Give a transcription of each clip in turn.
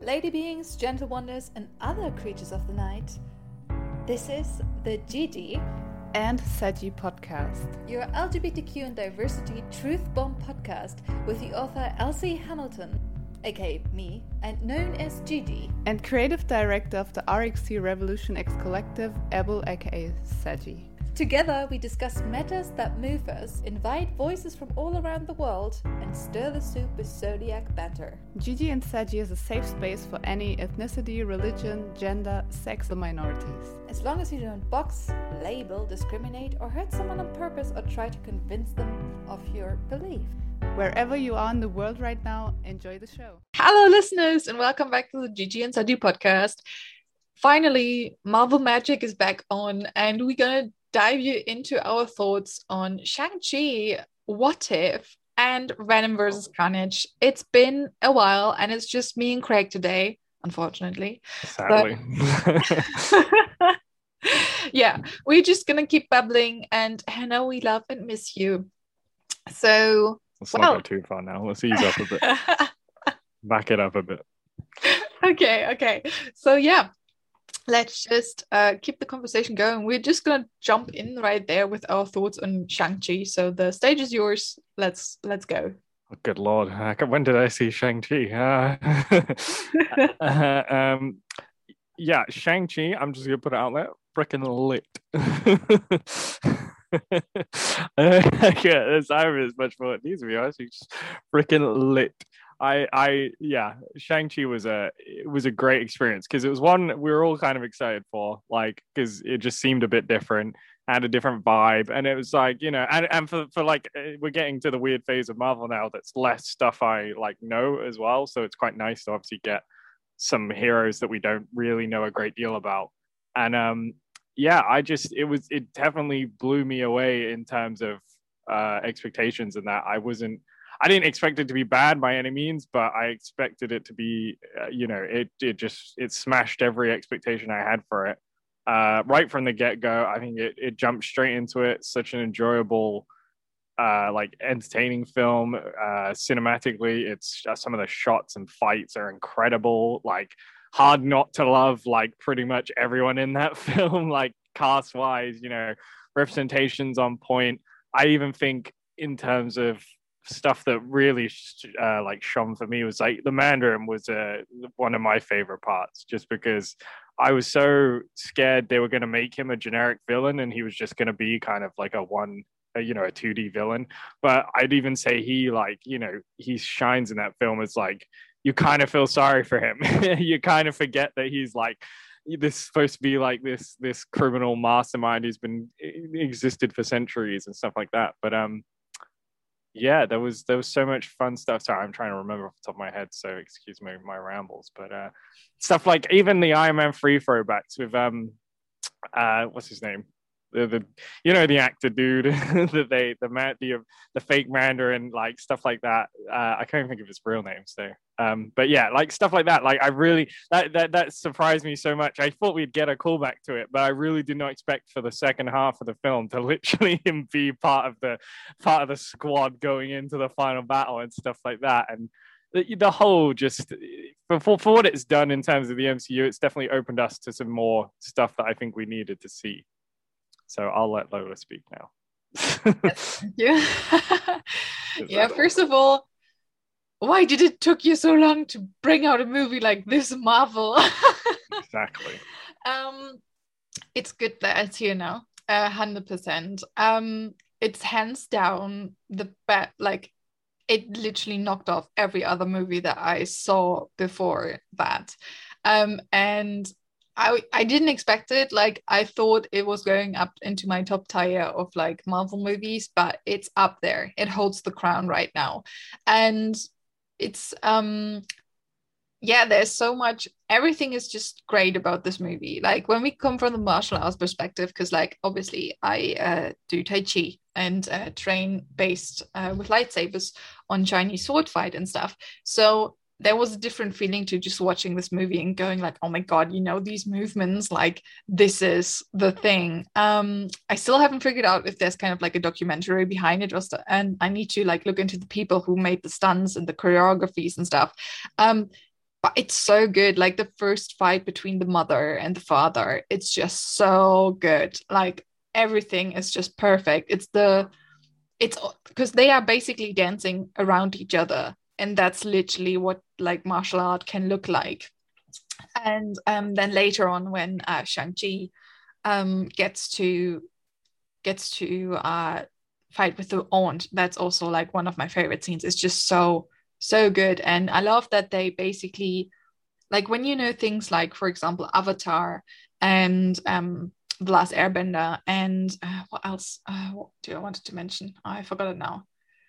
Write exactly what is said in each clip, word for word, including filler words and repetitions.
lady beings, gentle wonders, and other creatures of the night. This is the Gigi and Seji podcast, your L G B T Q and diversity truth bomb podcast with the author Elsie Hamilton, aka me, and known as Gigi, and creative director of the R X C Revolution X Collective, Ebel, aka Seji. Together, we discuss matters that move us, invite voices from all around the world, and stir the soup with zodiac banter. Gigi and Seji is a safe space for any ethnicity, religion, gender, sex, or minorities. As long as you don't box, label, discriminate, or hurt someone on purpose or try to convince them of your belief. Wherever you are in the world right now, enjoy the show. Hello, listeners, and welcome back to the Gigi and Seji podcast. Finally, Marvel Magic is back on, and we're gonna dive you into our thoughts on Shang-Chi, What If, and Venom versus Carnage. It's been a while, and it's just me and Craig today, unfortunately. Sadly. But... yeah, we're just gonna keep babbling, and I know we love and miss you. So, let's well... not go too far now. Let's ease up a bit. Back it up a bit. Okay, okay. So, yeah. Let's just uh, keep the conversation going. We're just going to jump in right there with our thoughts on Shang-Chi. So the stage is yours. Let's let's go. Oh, good Lord. Uh, when did I see Shang-Chi? Uh, uh, um, yeah, Shang-Chi, I'm just going to put it out there, freaking lit. Yeah, Simon is much more it needs to be honest. He's just freaking lit. I, I, yeah, Shang-Chi was a, it was a great experience because it was one we were all kind of excited for, like, because it just seemed a bit different, had a different vibe, and it was like, you know, and, and for, for like, we're getting to the weird phase of Marvel now that's less stuff I, like, know as well, so it's quite nice to obviously get some heroes that we don't really know a great deal about, and, um, yeah, I just, it was, it definitely blew me away in terms of uh, expectations and that I wasn't, I didn't expect it to be bad by any means, but I expected it to be, uh, you know, it it just, it smashed every expectation I had for it. Uh, right from the get-go, I think it, it jumped straight into it. Such an enjoyable, uh, like, entertaining film. Uh, cinematically, it's uh, some of the shots and fights are incredible. Like, hard not to love, like, pretty much everyone in that film, like, cast-wise, you know, representations on point. I even think in terms of stuff that really uh, like shone for me was like the Mandarin was uh, one of my favorite parts, just because I was so scared they were going to make him a generic villain and he was just going to be kind of like a one, a, you know, a two D villain. But I'd even say he like, you know, he shines in that film as like, you kind of feel sorry for him. You kind of forget that he's like, this is supposed to be like this this criminal mastermind who's been existed for centuries and stuff like that. But um yeah, there was there was so much fun stuff. Sorry, I'm trying to remember off the top of my head, so excuse me my rambles. But uh, stuff like even the Iron Man three throwbacks with um, uh, what's his name? The, the you know the actor dude that they the man the the fake Mandarin, like stuff like that. Uh, I can't even think of his real name. So um, but yeah, like stuff like that. Like I really that that that surprised me so much. I thought we'd get a callback to it, but I really did not expect for the second half of the film to literally him be part of the part of the squad going into the final battle and stuff like that. And the, the whole just for for what it's done in terms of the M C U, it's definitely opened us to some more stuff that I think we needed to see. So I'll let Lola speak now. Yes, yeah. Yeah, first of all, why did it took you so long to bring out a movie like this, Marvel? Exactly. Um, it's good that it's here now, a hundred percent. Um, it's hands down the best. Like, it literally knocked off every other movie that I saw before that. Um, and I I didn't expect it. Like, I thought it was going up into my top tier of like Marvel movies, but it's up there. It holds the crown right now. And it's um yeah, there's so much, everything is just great about this movie. Like, when we come from the martial arts perspective, because like obviously I uh, do Tai Chi and uh, train based uh, with lightsabers on Chinese sword fight and stuff. So there was a different feeling to just watching this movie and going like, oh my God, you know, these movements, like this is the thing. Um, I still haven't figured out if there's kind of like a documentary behind it, or st- and I need to like look into the people who made the stunts and the choreographies and stuff. Um, but it's so good. Like the first fight between the mother and the father, it's just so good. Like everything is just perfect. It's the it's because they are basically dancing around each other, and that's literally what like martial art can look like. And um, then later on, when uh, Shang-Chi um, gets to gets to uh, fight with the aunt, that's also like one of my favorite scenes. It's just so so good, and I love that they basically, like, when you know things like, for example, Avatar and um, The Last Airbender, and uh, what else? Uh, what do I wanted to mention? Oh, I forgot it now.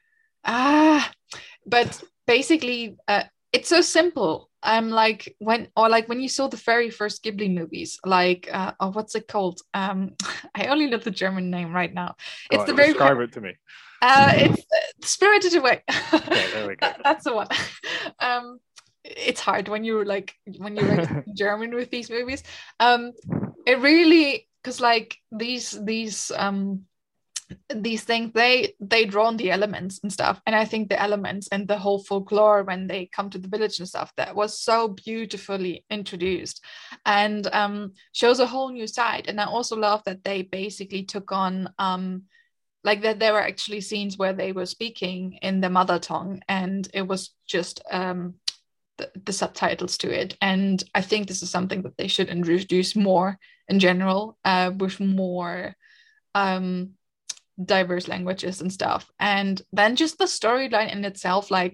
Ah, but basically, uh, it's so simple. Um, like when, or like when you saw the very first Ghibli movies, like, uh, oh, what's it called? Um, I only know the German name right now. Go It's on, the very describe it to me. Uh, it's uh, Spirited Away. Okay, there we go. That- that's the one. Um, it's hard when you're like when you're like German with these movies. Um, it really, because like these these um these things, they they draw on the elements and stuff, and I think the elements and the whole folklore when they come to the village and stuff, that was so beautifully introduced, and um shows a whole new side. And I also love that they basically took on um like that there were actually scenes where they were speaking in their mother tongue, and it was just um the, the subtitles to it. And I think this is something that they should introduce more in general, uh, with more um diverse languages and stuff. And then just the storyline in itself, like,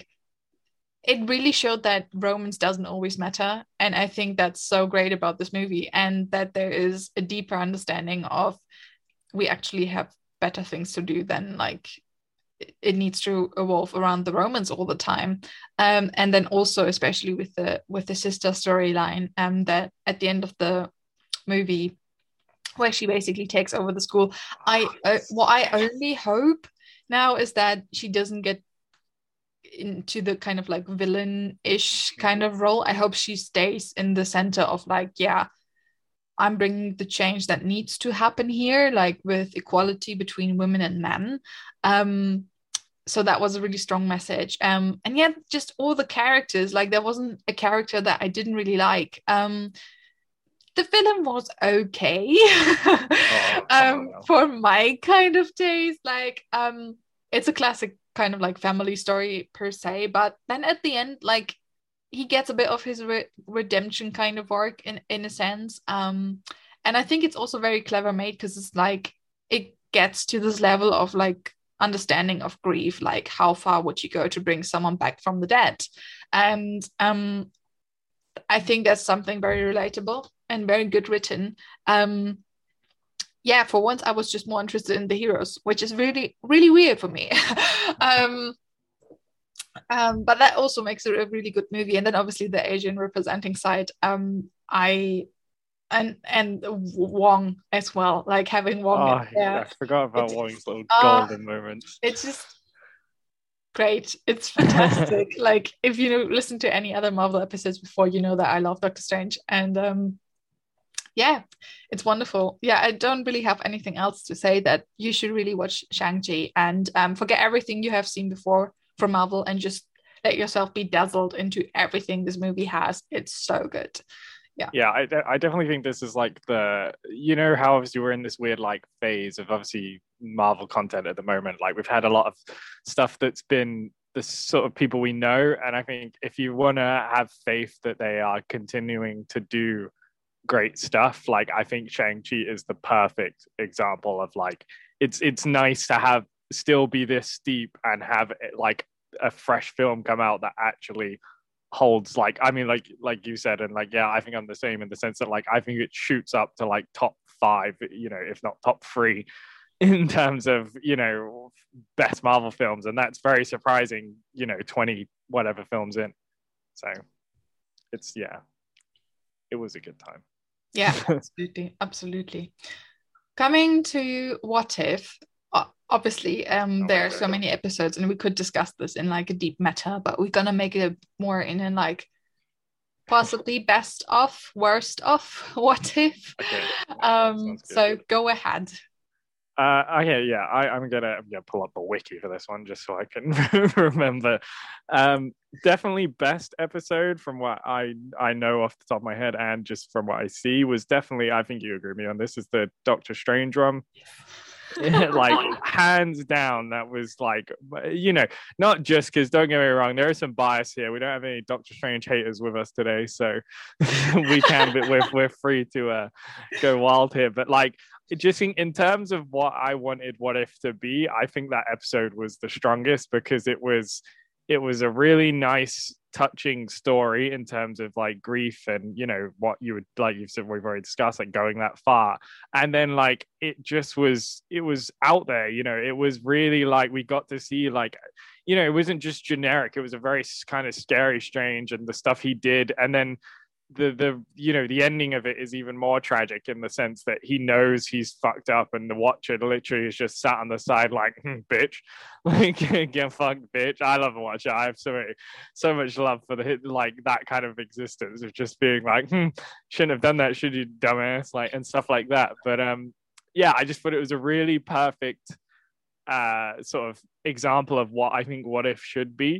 it really showed that romance doesn't always matter. And I think that's so great about this movie, and that there is a deeper understanding of, we actually have better things to do than like it needs to evolve around the romance all the time. Um, and then also, especially with the with the sister storyline, um, that at the end of the movie, where she basically takes over the school, I uh, what I only hope now is that she doesn't get into the kind of like villain-ish kind of role. I hope she stays in the center of like, yeah, I'm bringing the change that needs to happen here, like with equality between women and men. Um, so that was a really strong message. Um, and yet just all the characters, like there wasn't a character that I didn't really like. Um, the villain was okay. Oh, um, for my kind of taste. Like, um, it's a classic kind of like family story per se, but then at the end, like, he gets a bit of his re- redemption kind of arc in in a sense. Um, and I think it's also very clever made, because it's like it gets to this level of like understanding of grief, like how far would you go to bring someone back from the dead? And um, I think that's something very relatable and very good written. Um, yeah, for once I was just more interested in the heroes, which is really, really weird for me. um, um, but that also makes it a really good movie. And then obviously the Asian representing side, um, I and and Wong as well, like having Wong. Oh, in there. I forgot about It's- Wong's little uh, golden moments. It's just great. It's fantastic. Like, if you know, listen to any other Marvel episodes before, you know that I love Doctor Strange. And um, yeah, it's wonderful. Yeah, I don't really have anything else to say. That you should really watch Shang-Chi and um, forget everything you have seen before from Marvel, and just let yourself be dazzled into everything this movie has. It's so good. Yeah. Yeah, I, de- I definitely think this is like the, you know, how obviously we're in this weird like phase of obviously Marvel content at the moment. Like we've had a lot of stuff that's been the sort of people we know. And I think if you want to have faith that they are continuing to do great stuff, like I think Shang-Chi is the perfect example of like, it's it's nice to have still be this deep and have like a fresh film come out that actually holds, like, I mean, like like you said, and like, yeah, I think I'm the same in the sense that like I think it shoots up to like top five, you know, if not top three in terms of, you know, best Marvel films, and that's very surprising, you know, twenty whatever films in. So it's, yeah, it was a good time. Yeah, absolutely, absolutely. Coming to What If, obviously um Oh, there are right. so many episodes, and we could discuss this in like a deep meta, but we're gonna make it more in a like possibly best of, worst of What If. Okay. um Sounds good. so go ahead. Uh, okay, yeah, I, I'm gonna I'm gonna pull up the wiki for this one just so I can remember. Um, definitely best episode from what I I know off the top of my head and just from what I see was definitely, I think you agree with me on this, is the Doctor Strange one. Like hands down, that was like, you know, not just because, don't get me wrong, there is some bias here. We don't have any Doctor Strange haters with us today, so we can, but we're we're free to uh, go wild here. But like, just in, in terms of what I wanted What If to be, I think that episode was the strongest because it was it was a really nice, touching story in terms of like grief and, you know, what you would, like you've said, we've already discussed, like going that far. And then like it just was, it was out there, you know, it was really like we got to see like, you know, it wasn't just generic. It was a very kind of scary, strange, and the stuff he did. And then the the you know the ending of it is even more tragic in the sense that he knows he's fucked up and the watcher literally is just sat on the side like, hm, bitch, like get fucked, bitch. I love the watcher. I have so many, so much love for the like that kind of existence of just being like, hmm, shouldn't have done that, should you, dumbass, like, and stuff like that. But um yeah, I just thought it was a really perfect uh sort of example of what I think What If should be.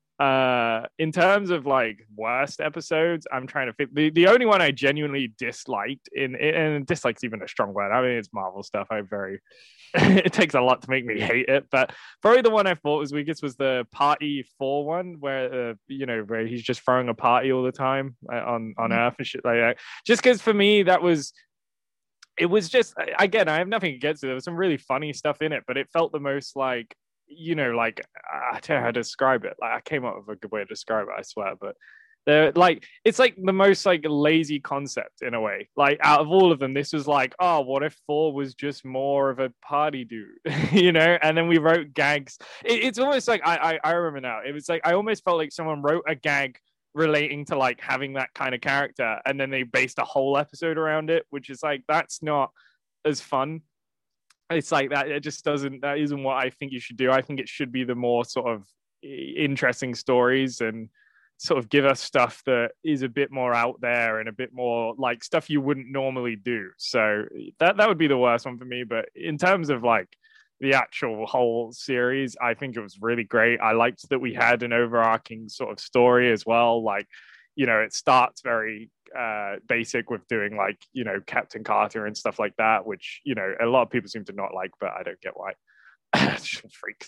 Uh, in terms of like worst episodes, I'm trying to fit the, the only one I genuinely disliked in, and dislike's even a strong word. I mean, it's Marvel stuff. I very, it takes a lot to make me hate it, but probably the one I thought was weakest was the Party Four one, where uh, you know, where he's just throwing a party all the time uh, on on mm-hmm. Earth and shit like that. Just because for me that was. It was just, again, I have nothing against it. There was some really funny stuff in it, but it felt the most like, you know, like, I don't know how to describe it. Like, I came up with a good way to describe it, I swear. But they're like, it's like the most like lazy concept in a way. Like, out of all of them, this was like, oh, what if Thor was just more of a party dude, you know? And then we wrote gags. It, it's almost like, I, I I remember now. It was like, I almost felt like someone wrote a gag relating to like having that kind of character, and then they based a whole episode around it, which is like, that's not as fun. It's like that. It just doesn't, that isn't what I think you should do. I think it should be the more sort of interesting stories and sort of give us stuff that is a bit more out there and a bit more like stuff you wouldn't normally do. So that, that would be the worst one for me. But in terms of like the actual whole series, I think it was really great. I liked that we had an overarching sort of story as well. Like, you know, it starts very uh basic with doing like, you know, Captain Carter and stuff like that, which, you know, a lot of people seem to not like, but I don't get why. Freaks.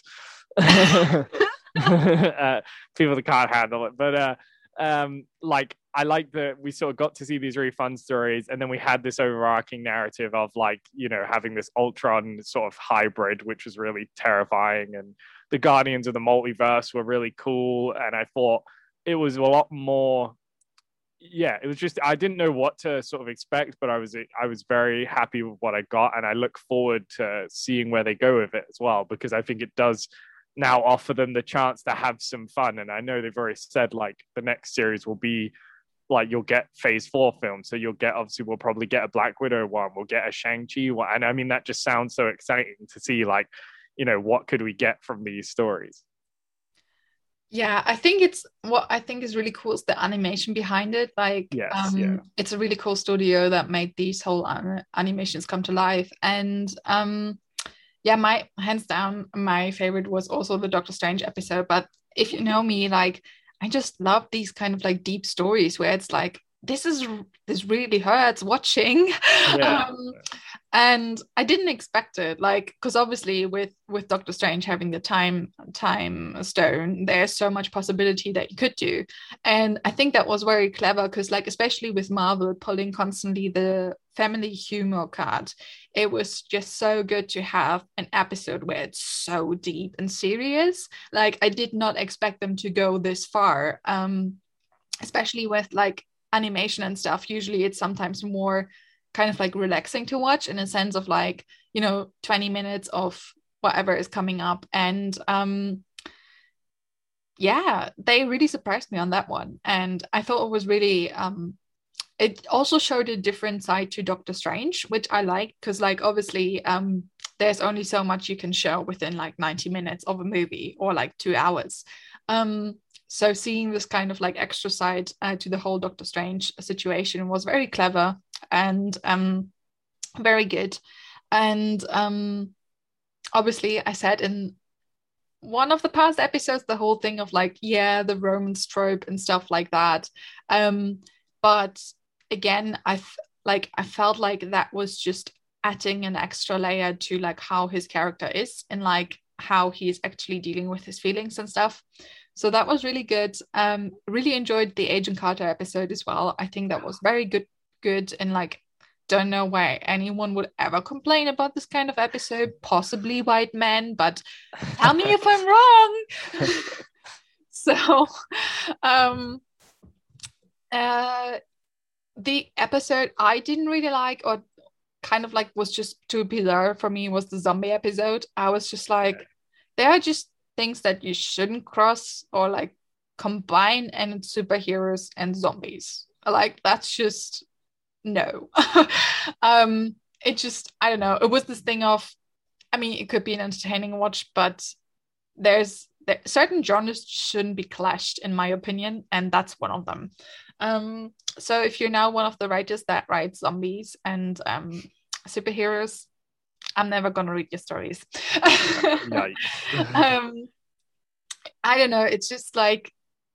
uh, people that can't handle it. But uh um like, I like that we sort of got to see these really fun stories, and then we had this overarching narrative of like, you know, having this Ultron sort of hybrid, which was really terrifying, and the Guardians of the Multiverse were really cool. And I thought it was a lot more, yeah, it was just, I didn't know what to sort of expect, but I was I was very happy with what I got, and I look forward to seeing where they go with it as well, because I think it does now offer them the chance to have some fun. And I know they've already said like the next series will be like, you'll get phase four films, so you'll get, obviously we'll probably get a Black Widow one, we'll get a Shang-Chi one, and I mean that just sounds so exciting to see, like, you know, what could we get from these stories. Yeah, I think it's, what I think is really cool is the animation behind it. Like, yes, um, yeah. It's a really cool studio that made these whole an- animations come to life. And um, yeah, my hands down, my favorite was also the Doctor Strange episode. But if you know me, like, I just love these kind of like deep stories where it's like, this is this really hurts watching. Yeah. um, and I didn't expect it, like, because obviously with with Doctor Strange having the time time stone, there's so much possibility that you could do. And I think that was very clever, because like, especially with Marvel pulling constantly the family humor card, it was just so good to have an episode where it's so deep and serious. Like, I did not expect them to go this far, um especially with like animation and stuff. Usually it's sometimes more kind of like relaxing to watch, in a sense of like, you know, twenty minutes of whatever is coming up. And um yeah, they really surprised me on that one. And I thought it was really um it also showed a different side to Doctor Strange, which I like, because like, obviously um there's only so much you can show within like ninety minutes of a movie, or like two hours. um So seeing this kind of like extra side uh, to the whole Doctor Strange situation was very clever and um, very good. And um, obviously, I said in one of the past episodes the whole thing of like, yeah, the Romance trope and stuff like that. Um, but again, I like I felt like that was just adding an extra layer to like how his character is and like how he's actually dealing with his feelings and stuff. So that was really good. Um, really enjoyed the Agent Carter episode as well. I think that was very good, good, and like don't know why anyone would ever complain about this kind of episode. Possibly white men, but tell me if I'm wrong. So, um, uh, the episode I didn't really like, or kind of like was just too bizarre for me, was the zombie episode. I was just like, yeah. There are just things that you shouldn't cross or like combine, and it's superheroes and zombies. Like that's just no. um, it just I don't know. It was this thing of, I mean, it could be an entertaining watch, but there's there, certain genres shouldn't be clashed, in my opinion, and that's one of them. Um, so if you're now one of the writers that writes zombies and um, superheroes, I'm never gonna read your stories. um, I don't know. It's just like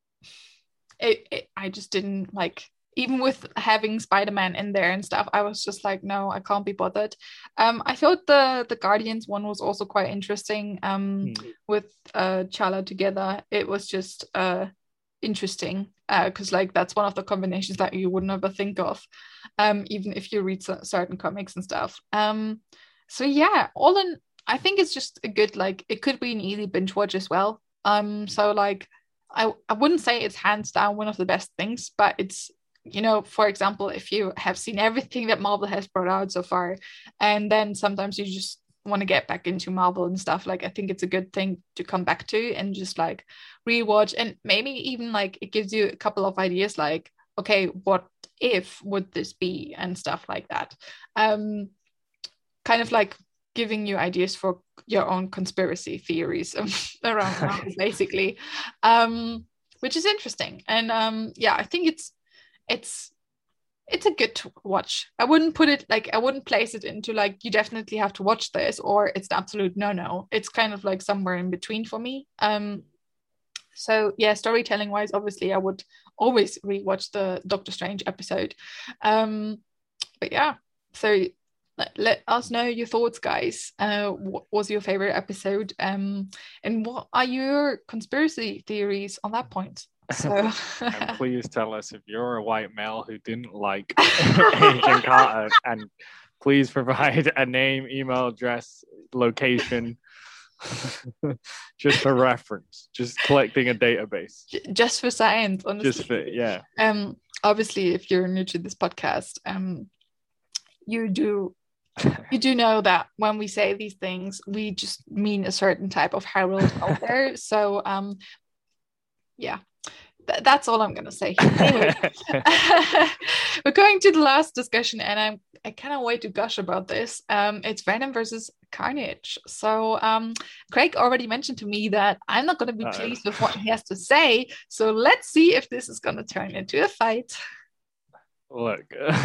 it, it. I just didn't like. Even with having Spider-Man in there and stuff, I was just like, no, I can't be bothered. Um, I thought the the Guardians one was also quite interesting. Um, mm. with uh Chala together, it was just uh interesting. Uh, because like that's one of the combinations that you would never think of, um, even if you read c- certain comics and stuff. Um, so yeah, all in, I think it's just a good like it could be an easy binge watch as well. Um, so like, I I wouldn't say it's hands down one of the best things, but it's, you know, for example, if you have seen everything that Marvel has brought out so far, and then sometimes you just want to get back into Marvel and stuff, like I think it's a good thing to come back to and just like rewatch, and maybe even like it gives you a couple of ideas like, okay, what if would this be and stuff like that. Um, kind of like giving you ideas for your own conspiracy theories around Marvel, basically, um, which is interesting. And um, yeah, I think it's it's it's a good watch. I wouldn't put it like, I wouldn't place it into like, you definitely have to watch this or it's the absolute no-no. It's kind of like somewhere in between for me. Um, so yeah, storytelling wise, obviously I would always rewatch the Doctor Strange episode. Um, but yeah, so let, let us know your thoughts, guys. Uh, what was your favorite episode? Um, and what are your conspiracy theories on that point? So and please tell us if you're a white male who didn't like Agent Carter, and please provide a name, email address, location, just for reference, just collecting a database, just for science, honestly. Just for, yeah. Um, obviously, if you're new to this podcast, um, you do you do know that when we say these things, we just mean a certain type of Harold out there. So, um, yeah. That's all I'm going to say. Anyway, we're going to the last discussion, and I'm, I cannot wait to gush about this. Um, it's Venom versus Carnage. So um, Craig already mentioned to me that I'm not going to be Uh-oh. pleased with what he has to say. So let's see if this is going to turn into a fight. Look,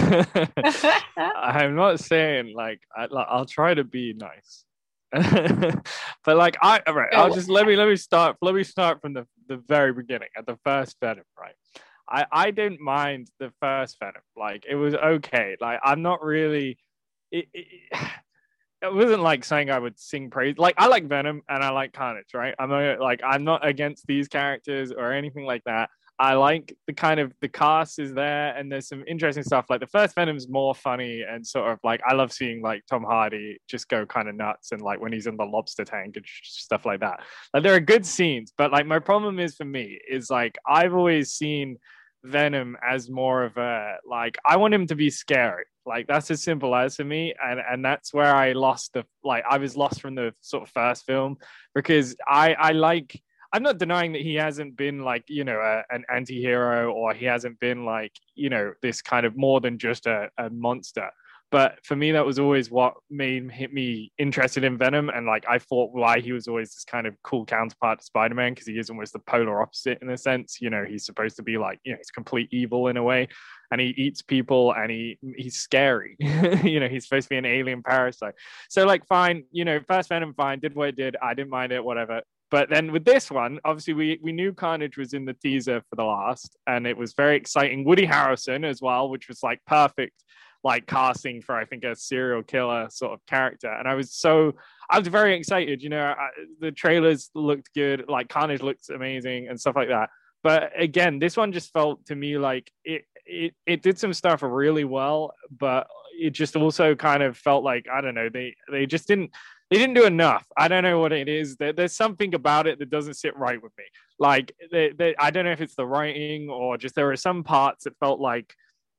I'm not saying like, I, I'll try to be nice. But like I all right, I'll just let me let me start let me start from the, the very beginning at the first Venom, right? I I didn't mind the first Venom. Like it was okay. Like I'm not really it, it, it wasn't like saying I would sing praise. Like I like Venom and I like Carnage, right? I'm not, like I'm not against these characters or anything like that. I like the kind of the cast is there, and there's some interesting stuff. Like the first Venom's more funny and sort of like I love seeing like Tom Hardy just go kind of nuts, and like when he's in the lobster tank and stuff like that. Like there are good scenes, but like my problem is for me is like I've always seen Venom as more of a like I want him to be scary. Like that's as simple as for me, and and that's where I lost the like I was lost from the sort of first film, because I I like. I'm not denying that he hasn't been like, you know, a, an anti-hero, or he hasn't been like, you know, this kind of more than just a, a monster. But for me, that was always what made me interested in Venom. And like, I thought why he was always this kind of cool counterpart to Spider-Man, because he is almost the polar opposite in a sense. You know, he's supposed to be like, you know, he's complete evil in a way, and he eats people, and he he's scary. You know, he's supposed to be an alien parasite. So like, fine, you know, first Venom, fine, did what it did. I didn't mind it, whatever. But then with this one, obviously we, we knew Carnage was in the teaser for the last, and it was very exciting. Woody Harrelson as well, which was like perfect, like casting for, I think, a serial killer sort of character. And I was so, I was very excited, you know, I, the trailers looked good, like Carnage looks amazing and stuff like that. But again, this one just felt to me like it, it, it did some stuff really well, but it just also kind of felt like, I don't know, they, they just didn't, they didn't do enough. I don't know what it is. There, there's something about it that doesn't sit right with me. Like, they, they, I don't know if it's the writing or just there were some parts that felt like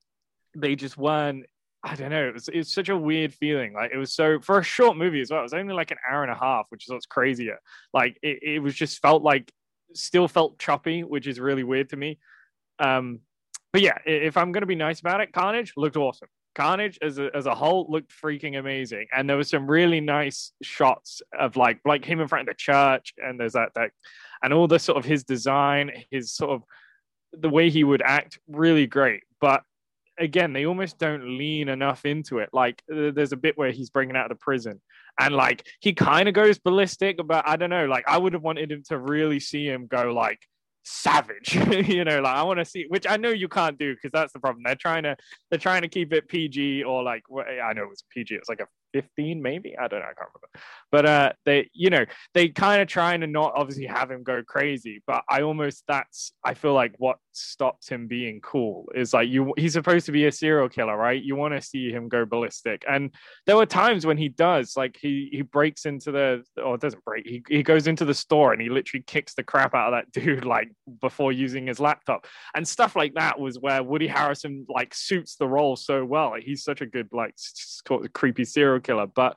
they just weren't, I don't know. It was, it was such a weird feeling. Like, it was so, for a short movie as well, it was only like an hour and a half, which is what's crazier. Like, it, it was just felt like, still felt choppy, which is really weird to me. Um, but yeah, if I'm going to be nice about it, Carnage looked awesome. Carnage as a, as a whole looked freaking amazing. And there was some really nice shots of like, like him in front of the church. And there's that, that, and all the sort of his design, his sort of the way he would act, really great. But again, they almost don't lean enough into it. Like, there's a bit where he's bringing out of the prison, and like he kind of goes ballistic, but I don't know. Like, I would have wanted him to really see him go like savage. You know, like I want to see, which I know you can't do because that's the problem. They're trying to they're trying to keep it P G, or like, I know it was P G. It's like a fifteen, maybe. I don't know. I can't remember. But uh, they, you know, they kind of trying to not obviously have him go crazy. But I almost that's I feel like what stops him being cool is like you. He's supposed to be a serial killer, right? You want to see him go ballistic. And there were times when he does, like he he breaks into the or doesn't break. He he goes into the store and he literally kicks the crap out of that dude like before using his laptop and stuff like that. Was where Woody Harrelson like suits the role so well. Like, he's such a good like creepy serial killer. But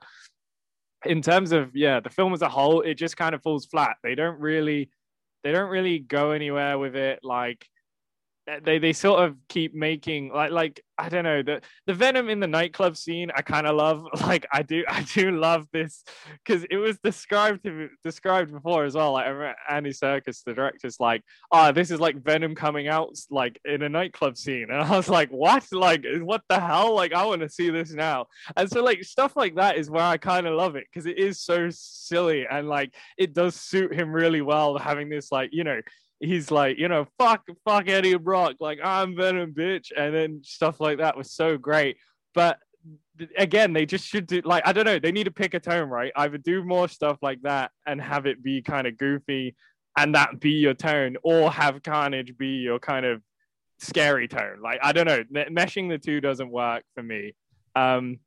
in terms of yeah the film as a whole, it just kind of falls flat. They don't really they don't really go anywhere with it. Like they they sort of keep making like like I don't know, the the Venom in the nightclub scene I kind of love. Like I do I do love this because it was described to described before as well. Like I remember Andy Serkis, the director's like, oh, this is like Venom coming out like in a nightclub scene, and I was like, what? Like what the hell? Like I want to see this now. And so like stuff like that is where I kind of love it, because it is so silly and like it does suit him really well, having this like, you know, he's like, you know, fuck, fuck Eddie Brock, like I'm Venom, bitch, and then stuff like that was so great. But again, they just should do like I don't know, they need to pick a tone, right? Either do more stuff like that and have it be kind of goofy, and that be your tone, or have Carnage be your kind of scary tone. Like I don't know, meshing the two doesn't work for me. Um,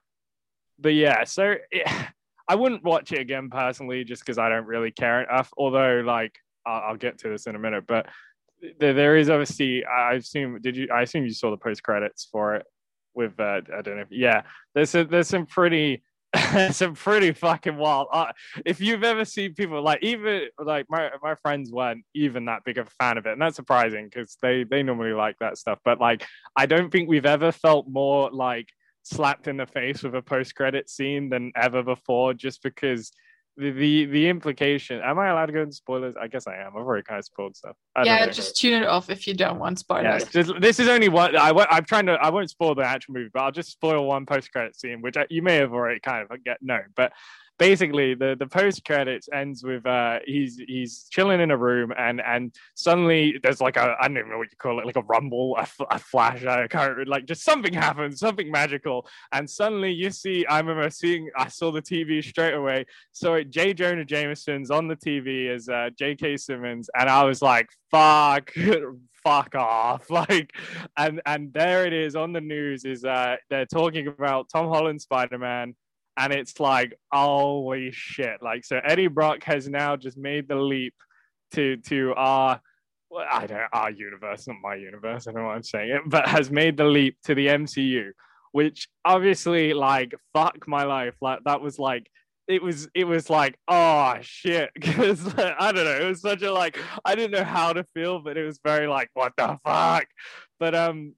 but yeah, so it, I wouldn't watch it again personally, just because I don't really care enough. Although like. I'll get to this in a minute, but there, there is obviously, I assume, did you, I assume you saw the post credits for it with, uh, I don't know. If, yeah, there's a, there's some pretty, some pretty fucking wild. Uh, if you've ever seen people like, even like my, my friends weren't even that big of a fan of it. And that's surprising because they, they normally like that stuff. But like, I don't think we've ever felt more like slapped in the face with a post credit scene than ever before, just because The, the the implication. Am I allowed to go into spoilers? I guess I am. I've already kind of spoiled stuff. I yeah, just tune it off if you don't want spoilers. Yeah, just, this is only one. I, I'm trying to. I won't spoil the actual movie, but I'll just spoil one post credit scene, which I, you may have already kind of get no. But basically, the the post credits ends with uh he's he's chilling in a room, and and suddenly there's like a I don't even know what you call it, like a rumble, a, a flash, I can't, like just something happens, something magical, and suddenly you see. I remember seeing. I saw the T V straight away. So J. Jonah Jameson's on the T V as uh, J K. Simmons, and I was like, "Fuck, fuck off!" Like, and and there it is on the news. Is uh they're talking about Tom Holland's Spider-Man. And it's like, holy shit. Like, so Eddie Brock has now just made the leap to to our, well, I don't know, our universe, not my universe, I don't know what I'm saying, but has made the leap to the M C U, which obviously, like, fuck my life. Like, that was like, it was, it was like, oh shit. Because, like, I don't know, it was such a, like, I didn't know how to feel, but it was very like, what the fuck? But, um,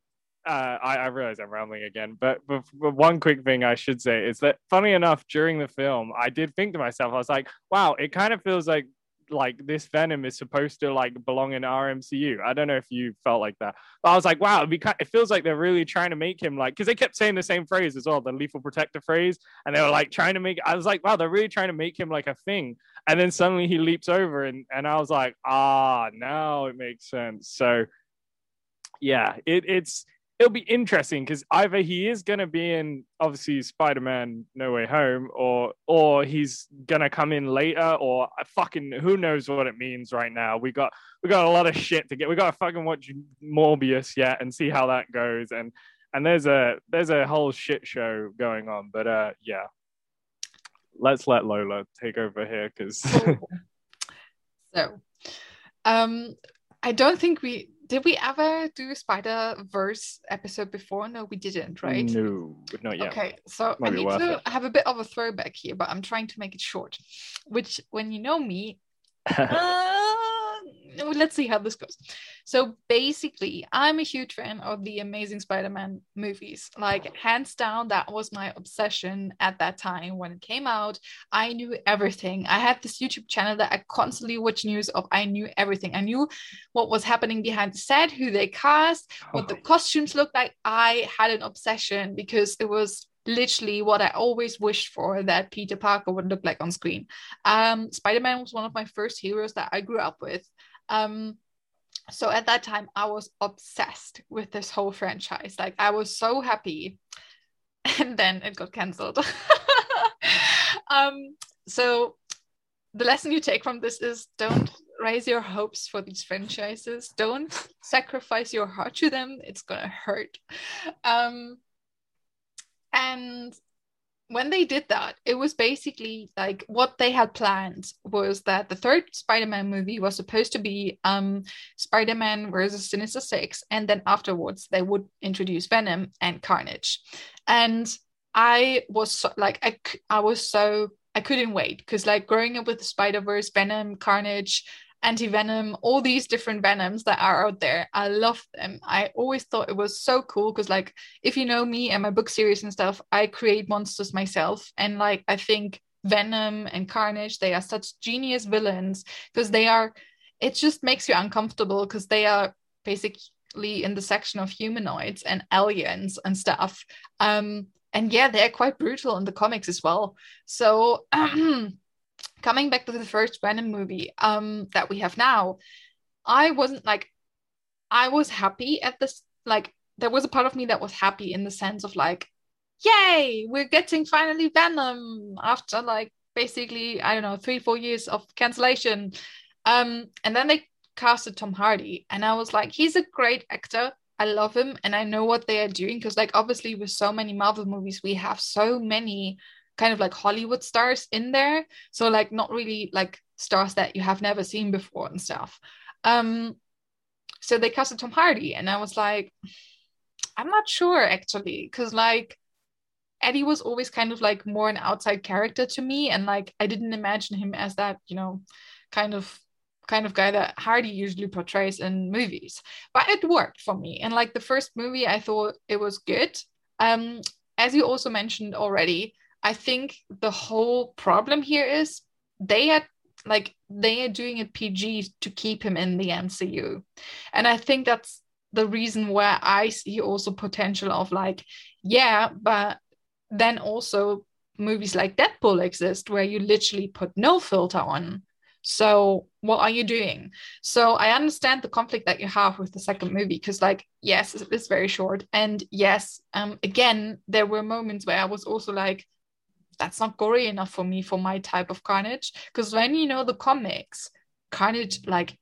uh, I, I realize I'm rambling again, but, but, but one quick thing I should say is that, funny enough, during the film, I did think to myself, I was like, wow, it kind of feels like like this Venom is supposed to like belong in our M C U. I don't know if you felt like that, but I was like, wow, it, kind, it feels like they're really trying to make him like, because they kept saying the same phrase as well, the lethal protector phrase, and they were like trying to make, I was like, wow, they're really trying to make him like a thing, and then suddenly he leaps over, and and I was like, ah, now it makes sense. So yeah, it, it's it'll be interesting because either he is going to be in obviously Spider-Man No Way Home, or or he's going to come in later, or fucking who knows what it means right now. We got we got a lot of shit to get. We got to fucking watch Morbius yet and see how that goes, and and there's a there's a whole shit show going on. But uh yeah, let's let Lola take over here because so um I don't think we Did we ever do a Spider-Verse episode before? No, we didn't, right? No, not yet. Okay, so Might I need to it. have a bit of a throwback here, but I'm trying to make it short. Which, when you know me, uh, let's see how this goes. So basically, I'm a huge fan of the Amazing Spider-Man movies. Like, hands down, that was my obsession at that time when it came out. I knew everything. I had this YouTube channel that I constantly watched news of. I knew everything. I knew what was happening behind the set, who they cast, what the costumes looked like. I had an obsession because it was literally what I always wished for, that Peter Parker would look like on screen. Um, Spider-Man was one of my first heroes that I grew up with. Um, so at that time, I was obsessed with this whole franchise. Like, I was so happy. And then it got cancelled. um, so the lesson you take from this is don't raise your hopes for these franchises. Don't sacrifice your heart to them. It's gonna hurt. Um, and when they did that, it was basically like what they had planned was that the third Spider-Man movie was supposed to be um, Spider-Man versus Sinister Six, and then afterwards they would introduce Venom and Carnage. And I was so, like, I, I was so, I couldn't wait because like growing up with the Spider-Verse, Venom, Carnage, Anti-Venom, all these different Venoms that are out there, I love them. I always thought it was so cool because like if you know me and my book series and stuff, I create monsters myself, and like I think Venom and Carnage, they are such genius villains because they are, it just makes you uncomfortable because they are basically in the section of humanoids and aliens and stuff. Um, and yeah, they're quite brutal in the comics as well. So coming back to the first Venom movie um, that we have now, I wasn't like, I was happy at this, like, there was a part of me that was happy in the sense of like, yay, we're getting finally Venom after like basically, I don't know, three, four years of cancellation. Um, and then they casted Tom Hardy, and I was like, he's a great actor. I love him, and I know what they are doing because like obviously with so many Marvel movies, we have so many kind of like Hollywood stars in there, so like not really like stars that you have never seen before and stuff. Um so they casted Tom Hardy, and I was like, I'm not sure actually, because like Eddie was always kind of like more an outside character to me, and like I didn't imagine him as that, you know, kind of kind of guy that Hardy usually portrays in movies. But it worked for me, and like the first movie I thought it was good. Um as you also mentioned already, I think the whole problem here is they had like they are doing it P G to keep him in the M C U. And I think that's the reason where I see also potential of like, yeah, but then also movies like Deadpool exist where you literally put no filter on. So what are you doing? So I understand the conflict that you have with the second movie because like, yes, it's very short. And yes, um, again, there were moments where I was also like, that's not gory enough for me for my type of Carnage. Because when you know the comics, Carnage, like,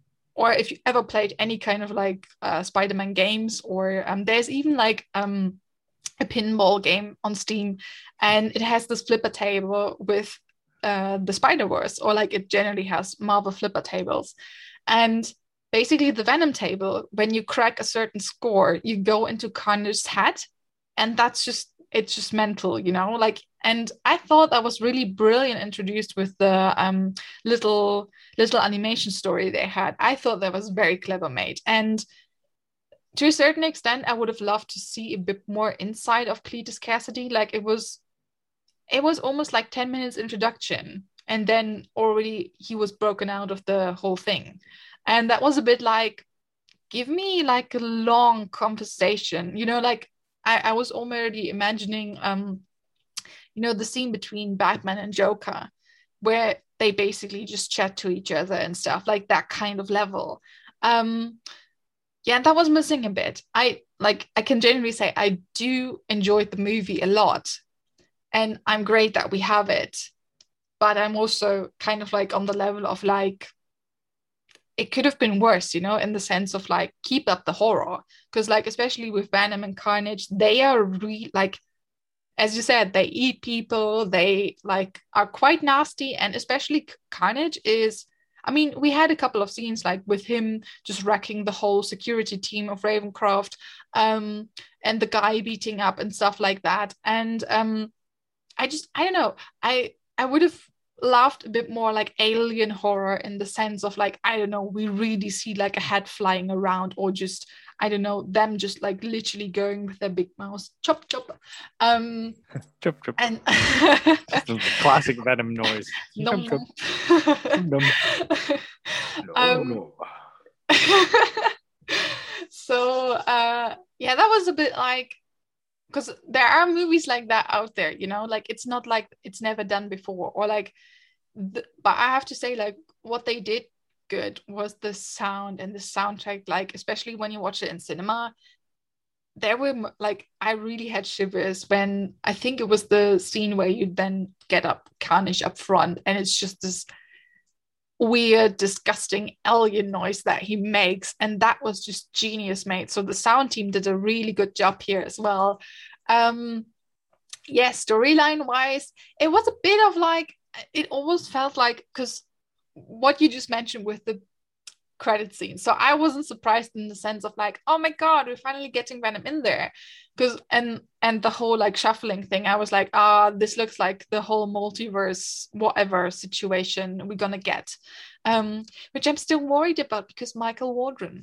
or if you ever played any kind of like uh, Spider-Man games, or um, there's even like um, a pinball game on Steam, and it has this flipper table with uh, the Spider-Verse, or like it generally has Marvel flipper tables. And basically the Venom table, when you crack a certain score, you go into Carnage's head, and that's just, it's just mental, you know, like, and I thought that was really brilliant introduced with the um, little little animation story they had. I thought that was very clever made. And to a certain extent, I would have loved to see a bit more inside of Cletus Cassidy. Like it was, it was almost like ten minutes introduction, and then already he was broken out of the whole thing, and that was a bit like, give me like a long conversation, you know, like I, I was already imagining, um, you know, the scene between Batman and Joker, where they basically just chat to each other and stuff, like that kind of level. Um, yeah, that was missing a bit. I like I can genuinely say I do enjoy the movie a lot, and I'm great that we have it. But I'm also kind of like on the level of like, it could have been worse, you know, in the sense of like, keep up the horror. Because like, especially with Venom and Carnage, they are really like, as you said, they eat people, they like are quite nasty. And especially Carnage is, I mean, we had a couple of scenes like with him just wrecking the whole security team of Ravencroft, um, and the guy beating up and stuff like that. And um, I just, I don't know, I, I would have loved a bit more like alien horror, in the sense of like, I don't know, we really see like a head flying around, or just, I don't know, them just like literally going with their big mouths, chop chop, um chop chop, and the classic Venom noise. Nom, chop, chop. Nom. um, No. so uh yeah, that was a bit like, because there are movies like that out there, you know, like it's not like it's never done before, or like the, but I have to say, like what they did good was the sound and the soundtrack, like especially when you watch it in cinema. There were like, I really had shivers when, I think it was the scene where you then get up Carnage up front, and it's just this weird, disgusting alien noise that he makes, and that was just genius, mate. So the sound team did a really good job here as well. Um yeah, storyline wise, it was a bit of like, it almost felt like, because what you just mentioned with the credit scene, so I wasn't surprised in the sense of like, oh my god, we're finally getting Venom in there, because and and the whole like shuffling thing, I was like, ah, this looks like the whole multiverse whatever situation we're gonna get, um which I'm still worried about, because Michael Waldron.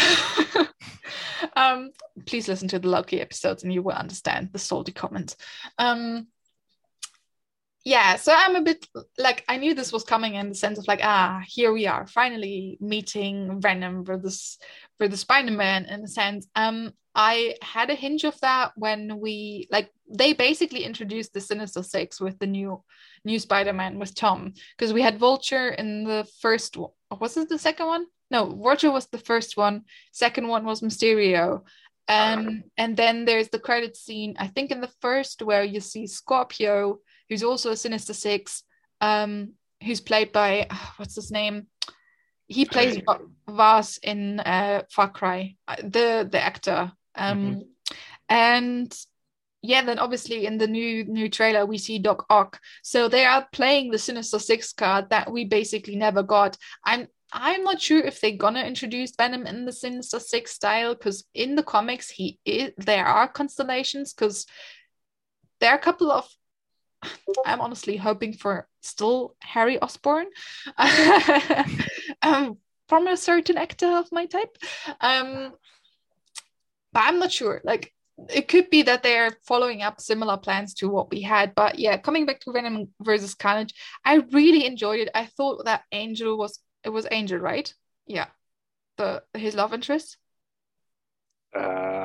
um please listen to the Loki episodes and you will understand the salty comment. um Yeah, so I'm a bit like, I knew this was coming, in the sense of like, ah, here we are finally meeting Venom versus for the Spider-Man, in a sense. Um, I had a hint of that when we like they basically introduced the Sinister Six with the new new Spider-Man with Tom, because we had Vulture in the first one. Was it the second one? No, Vulture was the first one. Second one was Mysterio. Um, and then there's the credit scene, I think in the first, where you see Scorpio, who's also a Sinister Six, um, who's played by, what's his name? He plays Va- Vaz in uh, Far Cry, the the actor. Um, mm-hmm. And yeah, then obviously in the new new trailer we see Doc Ock. So they are playing the Sinister Six card that we basically never got. I'm I'm not sure if they're gonna introduce Venom in the Sinister Six style, because in the comics he is, there are constellations, because there are a couple of, I'm honestly hoping for still Harry Osborn um, from a certain actor of my type. Um, but I'm not sure. Like, it could be that they're following up similar plans to what we had. But yeah, coming back to Venom versus Carnage, I really enjoyed it. I thought that Angel was, it was Angel, right? Yeah. The his love interest. Uh...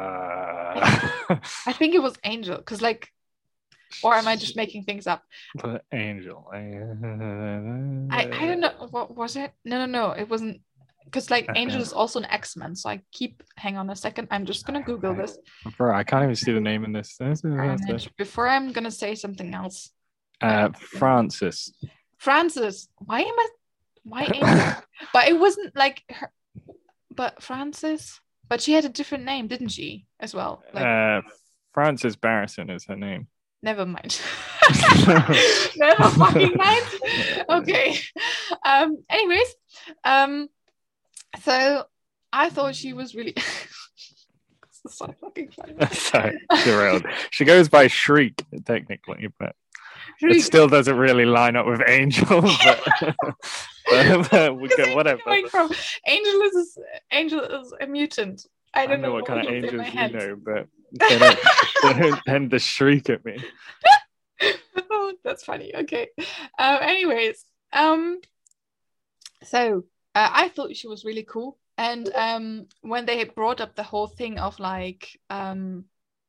I think it was Angel, because like, or am I just making things up? The Angel. I, I don't know. What was it? No, no, no. It wasn't. Because like Angel is also an X-Men. So I keep, hang on a second. I'm just going to Google this. Bro, I can't even see the name in this. Before I'm going to say something else. Uh, Francis. Francis. Why am I, why Angel? But it wasn't like her, but Francis. But she had a different name, didn't she? As well. Like, uh, Francis Barrison is her name. Never mind. Never fucking mind. Okay. Um. Anyways, um. So I thought she was really. This is so fucking funny. Sorry, derailed. She goes by Shriek technically, but Shriek. It still doesn't really line up with Angel. But, but, but we can, whatever. From? Angel is Angel is a mutant. I I don't don't know know what kind of was in angels my you head. know, but they don't, they don't tend to shriek at me. Oh, that's funny. Okay. Um, anyways, um, so uh, I thought she was really cool. And um, when they had brought up the whole thing of like, um,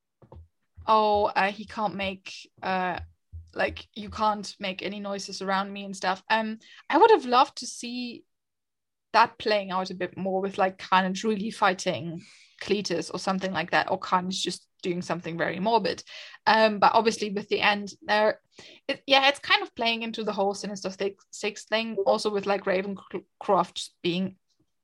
oh, uh, he can't make uh, like you can't make any noises around me and stuff. Um, I would have loved to see that playing out a bit more with like Carnage really fighting Cletus or something like that, or Carnage just doing something very morbid. Um, but obviously with the end there, it, yeah, it's kind of playing into the whole Sinister Six thing, also with like Ravencroft being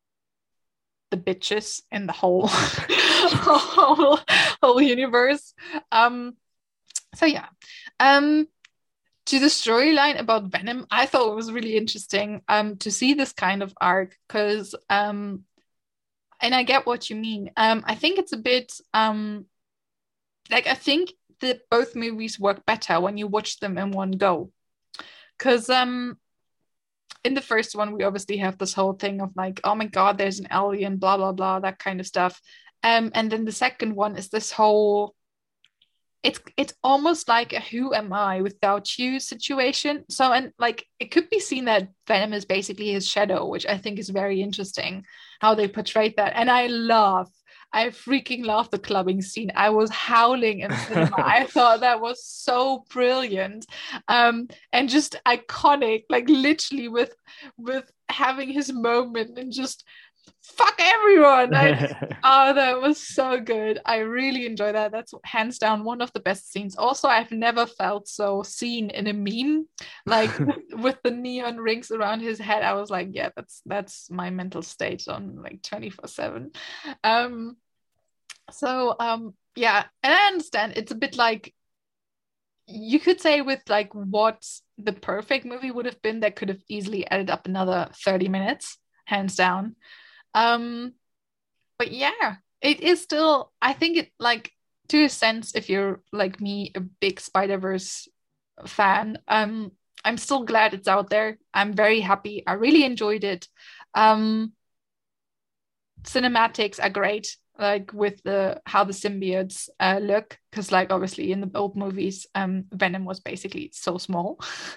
the bitches in the whole whole, whole universe. Um, so yeah. Um, to the storyline about Venom, I thought it was really interesting um, to see this kind of arc because, um, and I get what you mean. Um, I think it's a bit um, like I think that both movies work better when you watch them in one go. Because um, in the first one, we obviously have this whole thing of like, oh my God, there's an alien, blah, blah, blah, that kind of stuff. Um, and then the second one is this whole it's it's almost like a who am I without you situation. So and like it could be seen that Venom is basically his shadow, which I think is very interesting how they portrayed that. And I love, I freaking love the clubbing scene. I was howling in cinema. I thought that was so brilliant. Um, and just iconic, like literally with with having his moment and just fuck everyone. I, oh, that was so good. I really enjoy that. That's hands down one of the best scenes. Also, I've never felt so seen in a meme, like with, with the neon rings around his head. I was like, yeah, that's that's my mental state on like twenty-four seven. Um, so um, yeah, and I understand it's a bit like you could say with like what the perfect movie would have been, that could have easily added up another thirty minutes, hands down. Um, but yeah, it is still, I think it like to a sense, if you're like me, a big Spider-Verse fan, um, I'm still glad it's out there. I'm very happy. I really enjoyed it. Um, cinematics are great, like with the how the symbiotes uh, look, because like obviously in the old movies, um, Venom was basically so small.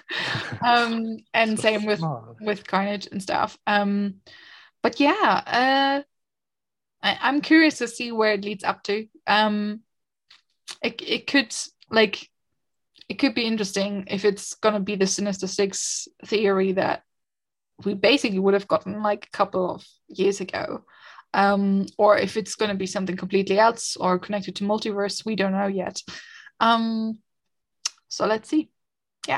um, and So same with small. with Carnage and stuff. Um. But yeah, uh, I, I'm curious to see where it leads up to. Um, it it could like it could be interesting if it's gonna be the Sinister Six theory that we basically would have gotten like a couple of years ago, um, or if it's gonna be something completely else or connected to multiverse. We don't know yet. Um, so let's see. Yeah.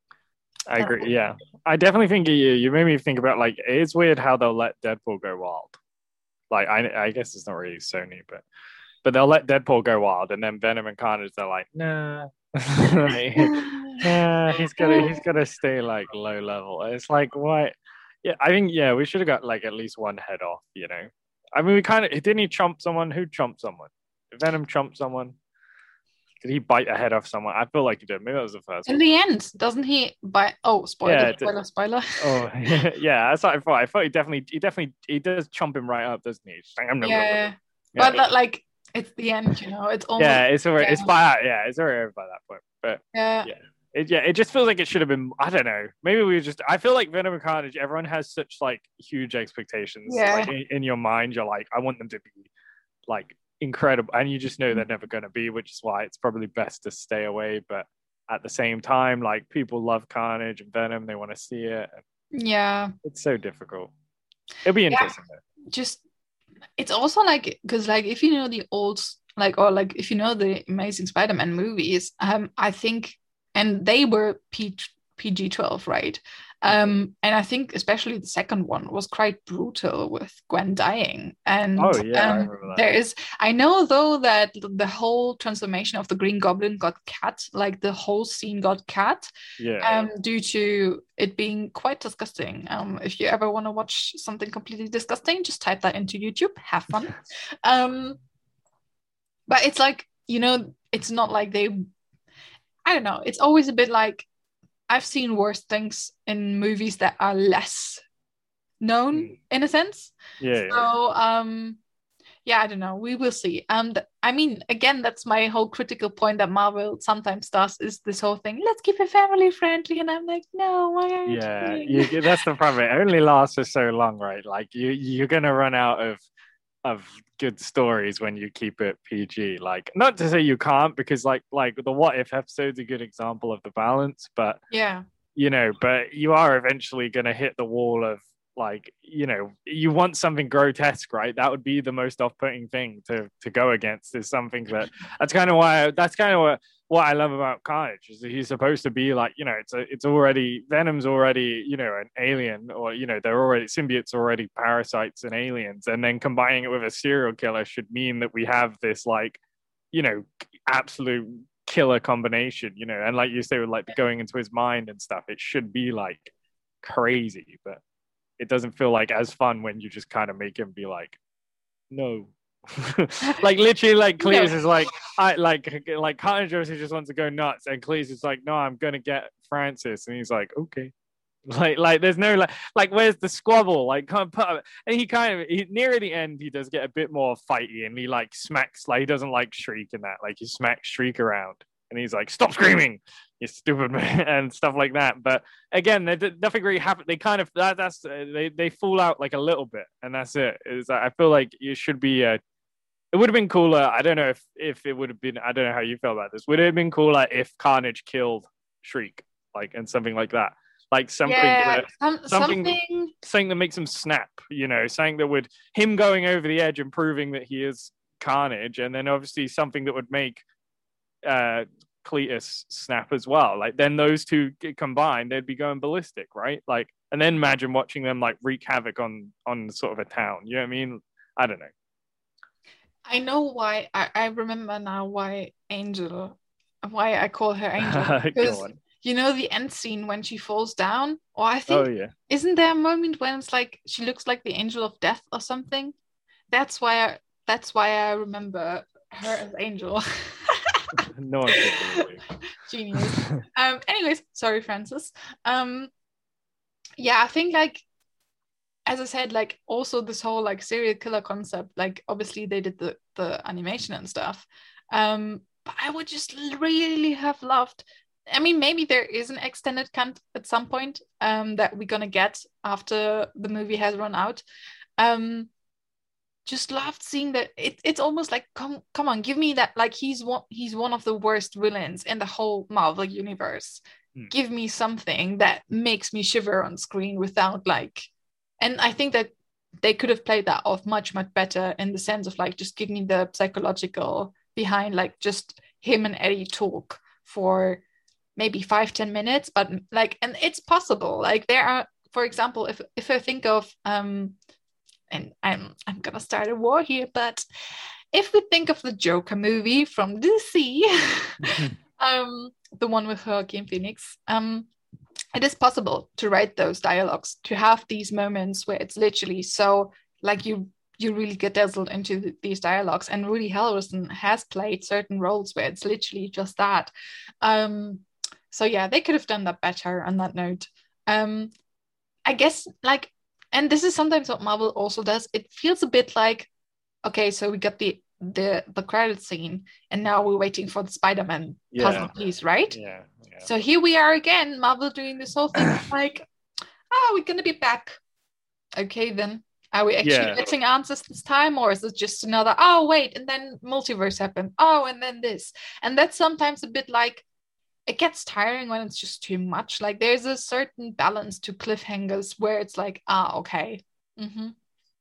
I agree. Yeah, I definitely think you you made me think about like it's weird how they'll let Deadpool go wild. Like I I guess it's not really Sony, but but they'll let Deadpool go wild, and then Venom and Carnage they're like nah, like, nah, he's gotta he's gotta stay like low level. It's like what? Yeah, I think yeah we should have got like at least one head off. You know, I mean we kind of didn't he chomp someone? Who chomped someone? Did Venom chomp someone? Did he bite a head off someone? I feel like he did. Maybe that was the first In one. the end, doesn't he bite? Oh, spoiler, Yeah, spoiler, spoiler. Oh, yeah, that's what I thought. I thought he definitely, he definitely, he does chomp him right up, doesn't he? Like, yeah, yeah. But that, like, it's the end, you know. It's almost. Yeah, it's already, yeah. it's by, yeah, it's already over by that point. But yeah, yeah, it, yeah, it just feels like it should have been. I don't know. Maybe we just. I feel like Venom and Carnage. Everyone has such like huge expectations. Yeah. Like in, in your mind, you're like, I want them to be like incredible, and you just know they're never going to be, which is why it's probably best to stay away. But at the same time, like people love Carnage and Venom, they want to see it. Yeah, it's so difficult. It'll be interesting yeah. though. Just it's also like because like if you know the old like or like if you know the Amazing Spider-Man movies, um, I think and they were P PG twelve, right? Um, and I think especially the second one was quite brutal with Gwen dying. And oh yeah, um, I remember that. there is I know though that the whole transformation of the Green Goblin got cut, like the whole scene got cut. Yeah. Um, due to it being quite disgusting. Um, if you ever want to watch something completely disgusting, just type that into YouTube. Have fun. um, but it's like, you know, it's not like they I don't know. It's always a bit like I've seen worse things in movies that are less known mm. in a sense. Yeah. So um, Yeah, I don't know. We will see. Um, th- I mean, again, that's my whole critical point that Marvel sometimes does is this whole thing. Let's keep it family friendly, and I'm like, no, why are you Yeah, doing? you, that's the problem. It only lasts for so long, right? Like you, you're gonna run out of of good stories when you keep it P G. Like, not to say you can't, because like like the What If episode's a good example of the balance, but Yeah, you know, but you are eventually gonna hit the wall of like, you know, you want something grotesque, right? That would be the most off-putting thing to to go against, is something that that's kind of why that's kind of what what I love about Carnage is that he's supposed to be like, you know, it's a, it's already Venom's already, you know, an alien, or you know, they're already symbiotes, already parasites and aliens, and then combining it with a serial killer should mean that we have this like, you know, absolute killer combination, you know, and like you say with like the going into his mind and stuff, it should be like crazy, but it doesn't feel like as fun when you just kind of make him be like, no. Like literally, like Cletus no. is like, I like like Carnage just wants to go nuts, and Cletus is like, no, I'm gonna get Francis, and he's like, okay. Like, like there's no like, like where's the squabble? Like, can't put up. And he kind of he, near the end, he does get a bit more fighty, and he like smacks, like he doesn't like Shriek in that, like he smacks Shriek around, and he's like, stop screaming, you stupid man, and stuff like that. But again, they, nothing really happened. They kind of that that's uh, they they fall out like a little bit, and that's it. Is I feel like it should be a. It would have been cooler. I don't know if if it would have been. I don't know how you feel about this. Would it have been cooler if Carnage killed Shriek, like, and something like that, like something, Yeah, that, some, something, something. something that makes him snap. You know, something that would him going over the edge and proving that he is Carnage, and then obviously something that would make uh, Cletus snap as well. Like then those two combined, they'd be going ballistic, right? Like, and then imagine watching them like wreak havoc on on sort of a town. You know what I mean? I don't know. I know why. I, I remember now why Angel, why I call her Angel. Because you know the end scene when she falls down, or I think, oh yeah, isn't there a moment when it's like she looks like the angel of death or something? That's why I, that's why I remember her as Angel. No one's thinking of Genius. Um. Anyways, sorry, Francis. Um. Yeah, I think like, as I said, like also this whole like serial killer concept, like obviously they did the the animation and stuff. Um, but I would just really have loved. I mean, maybe there is an extended cut at some point um, that we're gonna get after the movie has run out. Um, just loved seeing that. It, it's almost like come come on, give me that. Like he's one he's one of the worst villains in the whole Marvel universe. Hmm. Give me something that makes me shiver on screen without like. And I think that they could have played that off much, much better in the sense of like just giving me the psychological behind like just him and Eddie talk for maybe five, ten minutes. But like, and it's possible. Like there are, for example, if if I think of um and I'm I'm gonna start a war here, but if we think of the Joker movie from D C, um, the one with Joaquin Phoenix, um. it is possible to write those dialogues, to have these moments where it's literally so like you you really get dazzled into the, these dialogues. And Woody Harrelson has played certain roles where it's literally just that. Um, so yeah, they could have done that better on that note. Um, I guess like, and this is sometimes what Marvel also does. It feels a bit like, okay, so we got the the the credit scene, and now we're waiting for the Spider-Man yeah. puzzle piece, right? Yeah. Yeah. So here we are again, Marvel doing this whole thing like, oh, we're gonna be back. Okay, then are we actually yeah. getting answers this time, or is it just another? Oh wait, and then multiverse happened. Oh, and then this, and that's sometimes a bit like it gets tiring when it's just too much. Like there's a certain balance to cliffhangers where it's like, ah, okay. Mm-hmm.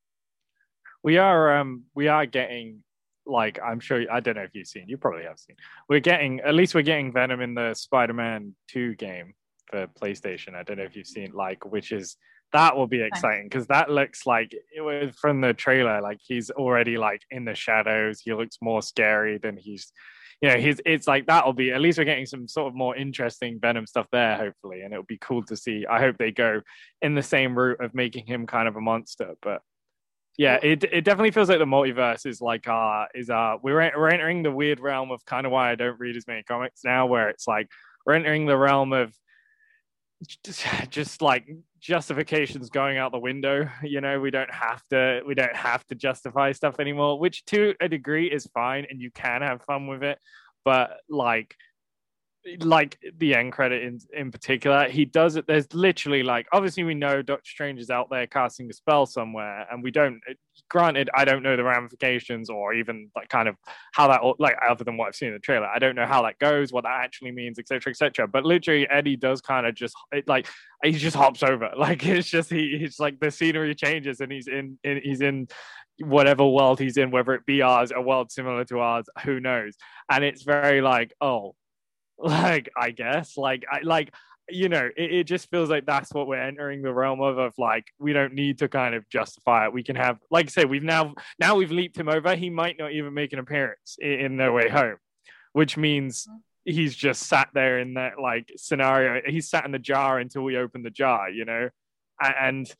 We are um we are getting. Like I'm sure I don't know if you've seen, you probably have seen. We're getting at least we're getting Venom in the Spider-Man two game for PlayStation. I don't know if you've seen, like, which is that will be exciting because that looks like it was from the trailer. Like he's already like in the shadows. He looks more scary than he's, you know, he's. It's like that'll be at least we're getting some sort of more interesting Venom stuff there, hopefully, and it'll be cool to see. I hope they go in the same route of making him kind of a monster, but. Yeah, it it definitely feels like the multiverse is like uh is uh we're we're entering the weird realm of kind of why I don't read as many comics now, where it's like we're entering the realm of just, just like justifications going out the window. You know, we don't have to we don't have to justify stuff anymore, which to a degree is fine, and you can have fun with it. But like like the end credit in in particular, he does it. There's literally like, obviously we know Doctor Strange is out there casting a spell somewhere, and we don't. Granted, I don't know the ramifications or even like kind of how that, like, other than what I've seen in the trailer, I don't know how that goes, what that actually means, et cetera, et cetera. But literally, Eddie does kind of just it, like he just hops over. Like it's just he, he's like the scenery changes, and he's in, in he's in whatever world he's in, whether it be ours, a world similar to ours, who knows? And it's very like, oh, like I guess, like I like. You know, it, it just feels like that's what we're entering the realm of, of like, we don't need to kind of justify it. We can have, like I say, we've now, now we've leaped him over. He might not even make an appearance in, in No Way Home, which means he's just sat there in that like scenario. He's sat in the jar until we open the jar, you know? And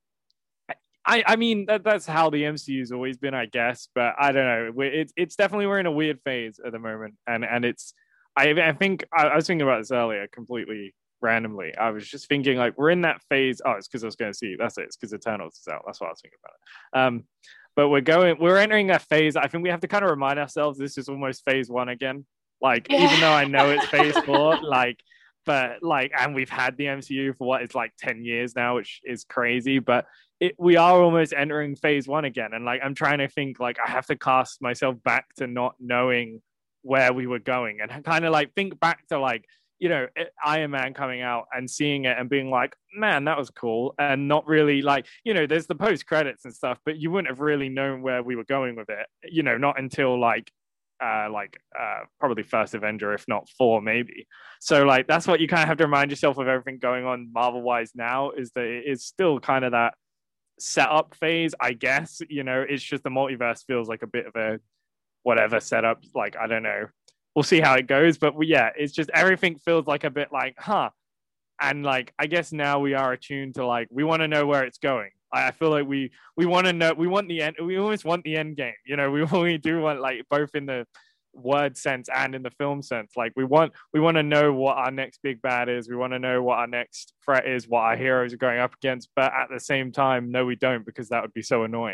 I, I mean, that, that's how the M C U's always been, I guess, but I don't know. We're, it's, it's definitely, we're in a weird phase at the moment. And, and it's, I, I think, I, I was thinking about this earlier completely randomly. I was just thinking like we're in that phase. Oh, it's because I was going to see. That's it. It's because Eternals is out. That's what I was thinking about it. Um, but we're going. We're entering that phase. I think we have to kind of remind ourselves this is almost phase one again. Like yeah. Even though I know it's phase four, like, but like, and we've had the M C U for what is like ten years now, which is crazy. But it, we are almost entering phase one again. And like, I'm trying to think like I have to cast myself back to not knowing where we were going, and kind of like think back to like, you know, Iron Man coming out and seeing it and being like, man, that was cool. And not really like, you know, there's the post credits and stuff, but you wouldn't have really known where we were going with it, you know, not until like, uh, like uh, probably first Avenger, if not four, maybe. So like, that's what you kind of have to remind yourself of everything going on Marvel wise now, is that it is still kind of that setup phase, I guess. You know, it's just the multiverse feels like a bit of a whatever setup. Like, I don't know. We'll see how it goes, but we, yeah, it's just everything feels like a bit like, huh. And like, I guess now we are attuned to like, we want to know where it's going. I, I feel like we we want to know, we want the end, we almost want the end game. You know, we we do want like both in the word sense and in the film sense. Like we want we want to know what our next big bad is. We want to know what our next threat is, what our heroes are going up against. But at the same time, no, we don't, because that would be so annoying.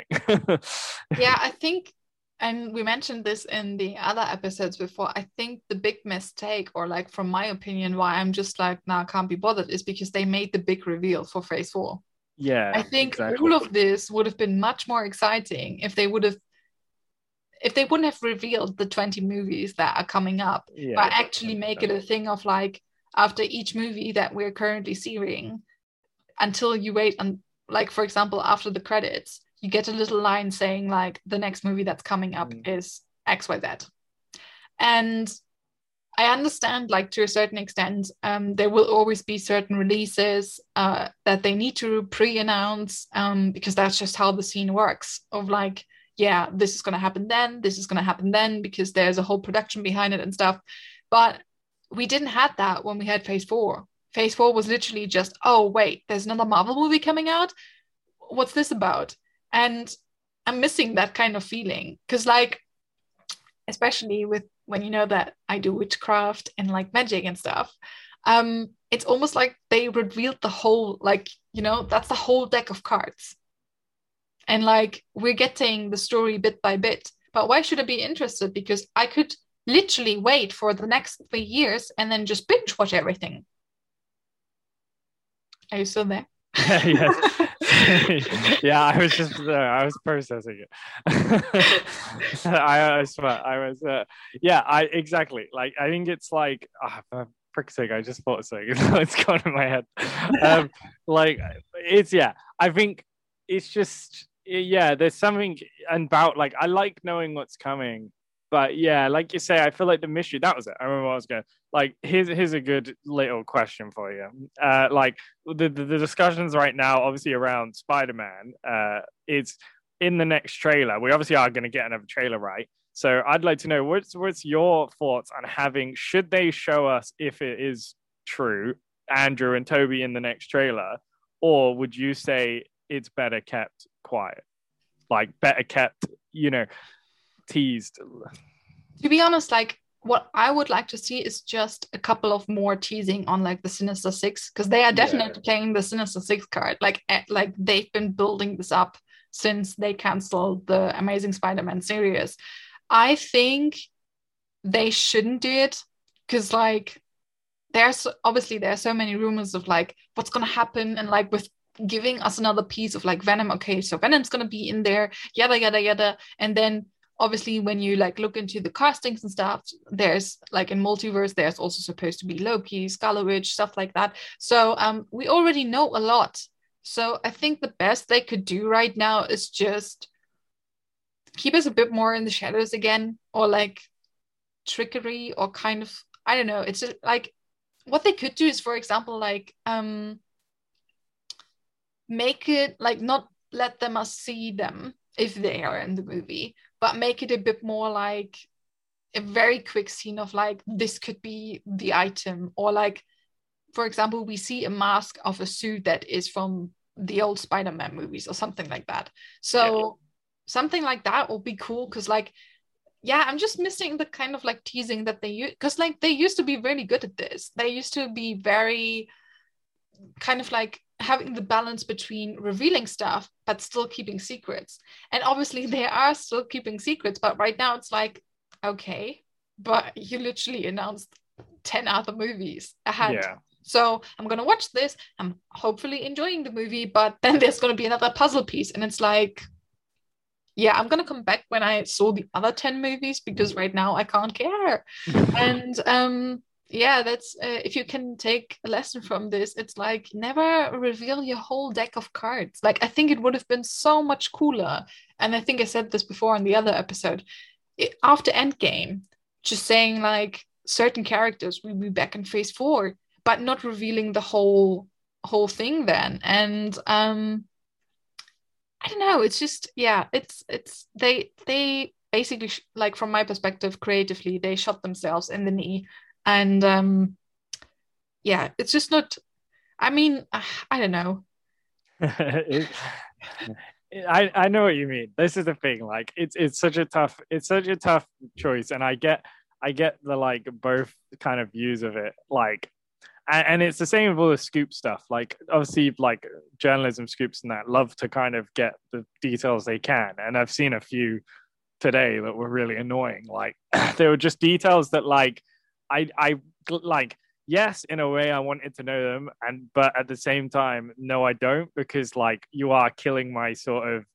Yeah, I think. And we mentioned this in the other episodes before. I think the big mistake, or like from my opinion, why I'm just like, nah, can't be bothered, is because they made the big reveal for phase four. Yeah. I think exactly. all of this would have been much more exciting if they would have, if they wouldn't have revealed the twenty movies that are coming up, yeah, but actually make it a thing of like, after each movie that we're currently seeing, until you wait, and like, for example, after the credits, you get a little line saying like the next movie that's coming up mm. is X Y Z. And I understand, like, to a certain extent, um, there will always be certain releases uh, that they need to pre-announce, um, because that's just how the scene works, of like, yeah, this is going to happen then, this is going to happen then, because there's a whole production behind it and stuff. But we didn't have that when we had phase four. Phase four was literally just, oh, wait, there's another Marvel movie coming out? What's this about? And I'm missing that kind of feeling, because like, especially with when you know that I do witchcraft and like magic and stuff, um, it's almost like they revealed the whole, like, you know, that's the whole deck of cards. And like, we're getting the story bit by bit. But why should I be interested? Because I could literally wait for the next three years and then just binge watch everything. Are you still there? Yes. Yeah, I was just uh, I was processing it. I, I swear I was uh, yeah I exactly like I think it's like oh, for frick's sake, I just thought so it's gone in my head. Um, like it's yeah I think it's just yeah there's something about like I like knowing what's coming. But yeah, like you say, I feel like the mystery, that was it. I remember what I was going, like, here's here's a good little question for you. Uh, like, the, the, the discussions right now, obviously, around Spider-Man, uh, is in the next trailer. We obviously are going to get another trailer, right? So I'd like to know, what's what's your thoughts on having, should they show us, if it is true, Andrew and Toby in the next trailer? Or would you say it's better kept quiet? Like, better kept, you know, teased? To be honest, like, what I would like to see is just a couple of more teasing on like the Sinister Six, because they are definitely yeah. playing the Sinister Six card. Like, like they've been building this up since they canceled the Amazing Spider-Man series. I think they shouldn't do it because like there's obviously there are so many rumors of like what's gonna happen, and like with giving us another piece of like Venom. Okay, so Venom's gonna be in there, yada yada yada, and then obviously when you like look into the castings and stuff, there's like in multiverse there's also supposed to be Loki, Scarlet Witch, stuff like that. So um we already know a lot. So I think the best they could do right now is just keep us a bit more in the shadows again, or like trickery, or kind of, I don't know. It's just, like what they could do is, for example, like um make it like not let them us see them if they are in the movie, but make it a bit more like a very quick scene of like this could be the item, or like for example we see a mask of a suit that is from the old Spider-Man movies or something like that. So yeah. something like that will be cool, because like yeah I'm just missing the kind of like teasing that they use, because like they used to be really good at this. They used to be very kind of like having the balance between revealing stuff but still keeping secrets, and obviously they are still keeping secrets, but right now it's like, okay, but you literally announced ten other movies ahead. Yeah. So I'm going to watch this. I'm hopefully enjoying the movie, but then there's going to be another puzzle piece. And it's like, yeah, I'm going to come back when I saw the other ten movies, because right now I can't care. And um, yeah, that's, uh, if you can take a lesson from this, it's like never reveal your whole deck of cards. Like, I think it would have been so much cooler. And I think I said this before in the other episode, it, after Endgame, just saying like certain characters will be back in phase four, but not revealing the whole whole thing then. And um I don't know, it's just yeah it's it's they they basically sh- like from my perspective creatively they shot themselves in the knee. And um yeah it's just not, I mean I don't know. it, I I know what you mean. This is the thing, like it's it's such a tough it's such a tough choice, and I get I get the like both kind of views of it, like And, and it's the same with all the scoop stuff. Like, obviously, like journalism scoops and that love to kind of get the details they can. And I've seen a few today that were really annoying. Like, they were just details that, like, I, I like, yes, in a way, I wanted to know them. And, but at the same time, no, I don't, because, like, you are killing my sort of,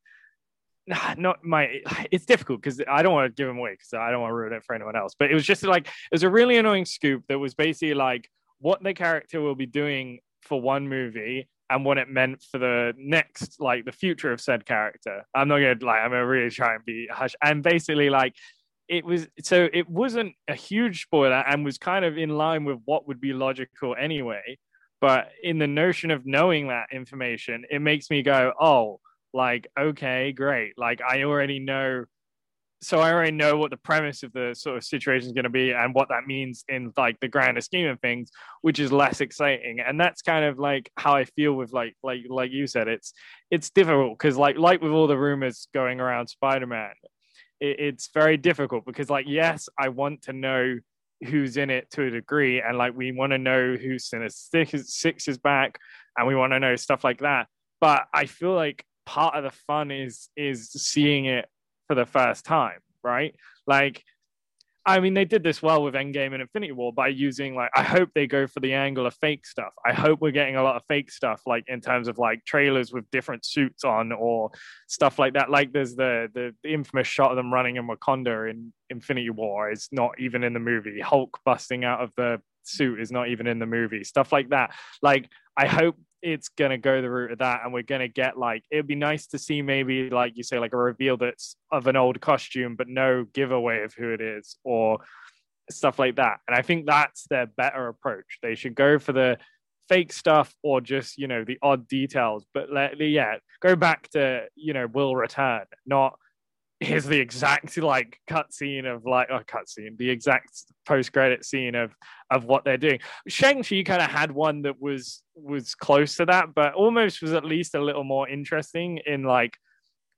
not my, it's difficult because I don't want to give them away because I don't want to ruin it for anyone else. But it was just like, it was a really annoying scoop that was basically like, what the character will be doing for one movie and what it meant for the next, like the future of said character. I'm not gonna like, I'm gonna really try and be hush. And basically, like, it was, so it wasn't a huge spoiler and was kind of in line with what would be logical anyway. But in the notion of knowing that information, it makes me go, oh, like, okay, great. Like, I already know. So I already know what the premise of the sort of situation is going to be and what that means in like the grander scheme of things, which is less exciting. And that's kind of like how I feel with like like like you said, it's it's difficult because like like with all the rumors going around Spider-Man, it, it's very difficult because like yes, I want to know who's in it to a degree, and like we want to know who Sinister Six is back, and we want to know stuff like that. But I feel like part of the fun is is seeing it for the first time, right? Like, I mean, they did this well with Endgame and Infinity War by using like, I hope they go for the angle of fake stuff. I hope we're getting a lot of fake stuff, like in terms of like trailers with different suits on or stuff like that. Like there's the the, the infamous shot of them running in Wakanda in Infinity War is not even in the movie. Hulk busting out of the suit is not even in the movie. Stuff like that. Like, I hope it's gonna go the route of that, and we're gonna get like, it'd be nice to see maybe like you say like a reveal that's of an old costume but no giveaway of who it is or stuff like that. And I think that's their better approach. They should go for the fake stuff or just, you know, the odd details, but let yeah go back to, you know, will return, not here's the exact like cut scene of like a oh, cut scene, the exact post credit scene of of what they're doing. Shang-Chi kind of had one that was was close to that, but almost was at least a little more interesting in like,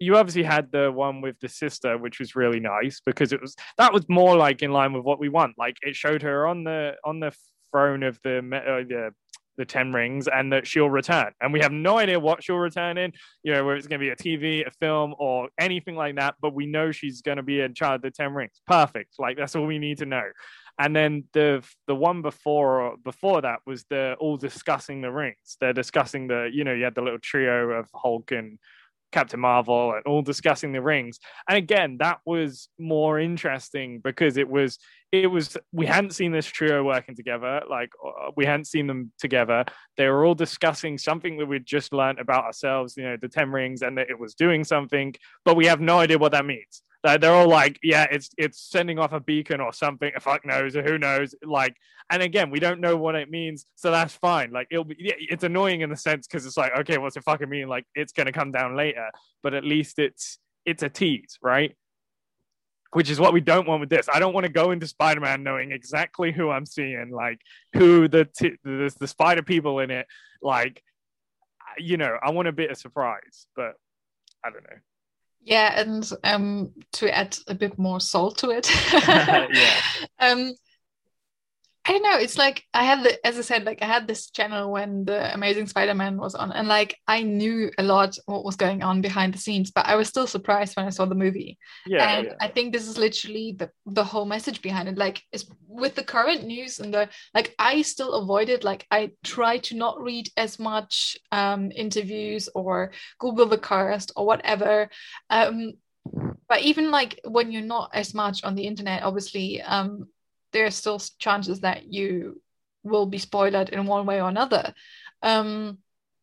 you obviously had the one with the sister, which was really nice because it was that was more like in line with what we want. Like it showed her on the on the throne of the uh, the the Ten Rings, and that she'll return. And we have no idea what she'll return in, you know, whether it's going to be a T V, a film, or anything like that. But we know she's going to be in charge of the Ten Rings. Perfect. Like that's all we need to know. And then the the one before before that was the all discussing the rings. They're discussing the, you know, you had the little trio of Hulk and Captain Marvel and all discussing the rings. And again, that was more interesting because it was it was we hadn't seen this trio working together. Like we hadn't seen them together. They were all discussing something that we'd just learned about ourselves, you know, the Ten Rings, and that it was doing something, but we have no idea what that means. They're all like, yeah, it's it's sending off a beacon or something. Fuck knows, or who knows? Like, and again, we don't know what it means, so that's fine. Like, it'll be, yeah, it's annoying in the sense because it's like, okay, what's it fucking mean? Like, it's gonna come down later, but at least it's it's a tease, right? Which is what we don't want with this. I don't want to go into Spider-Man knowing exactly who I'm seeing, like who the t- the, the Spider people in it. Like, you know, I want a bit of surprise, but I don't know. Yeah, and um, to add a bit more salt to it, yeah. um, I don't know. It's like I had the, as I said, like I had this channel when the Amazing Spider-Man was on, and like I knew a lot what was going on behind the scenes, but I was still surprised when I saw the movie. Yeah, and yeah. I think this is literally the the whole message behind it. Like, it's with the current news and the like, I still avoided. Like, I try to not read as much um, interviews or Google the cast or whatever. Um, but even like when you're not as much on the internet, obviously. Um, there are still chances that you will be spoiled in one way or another. Um,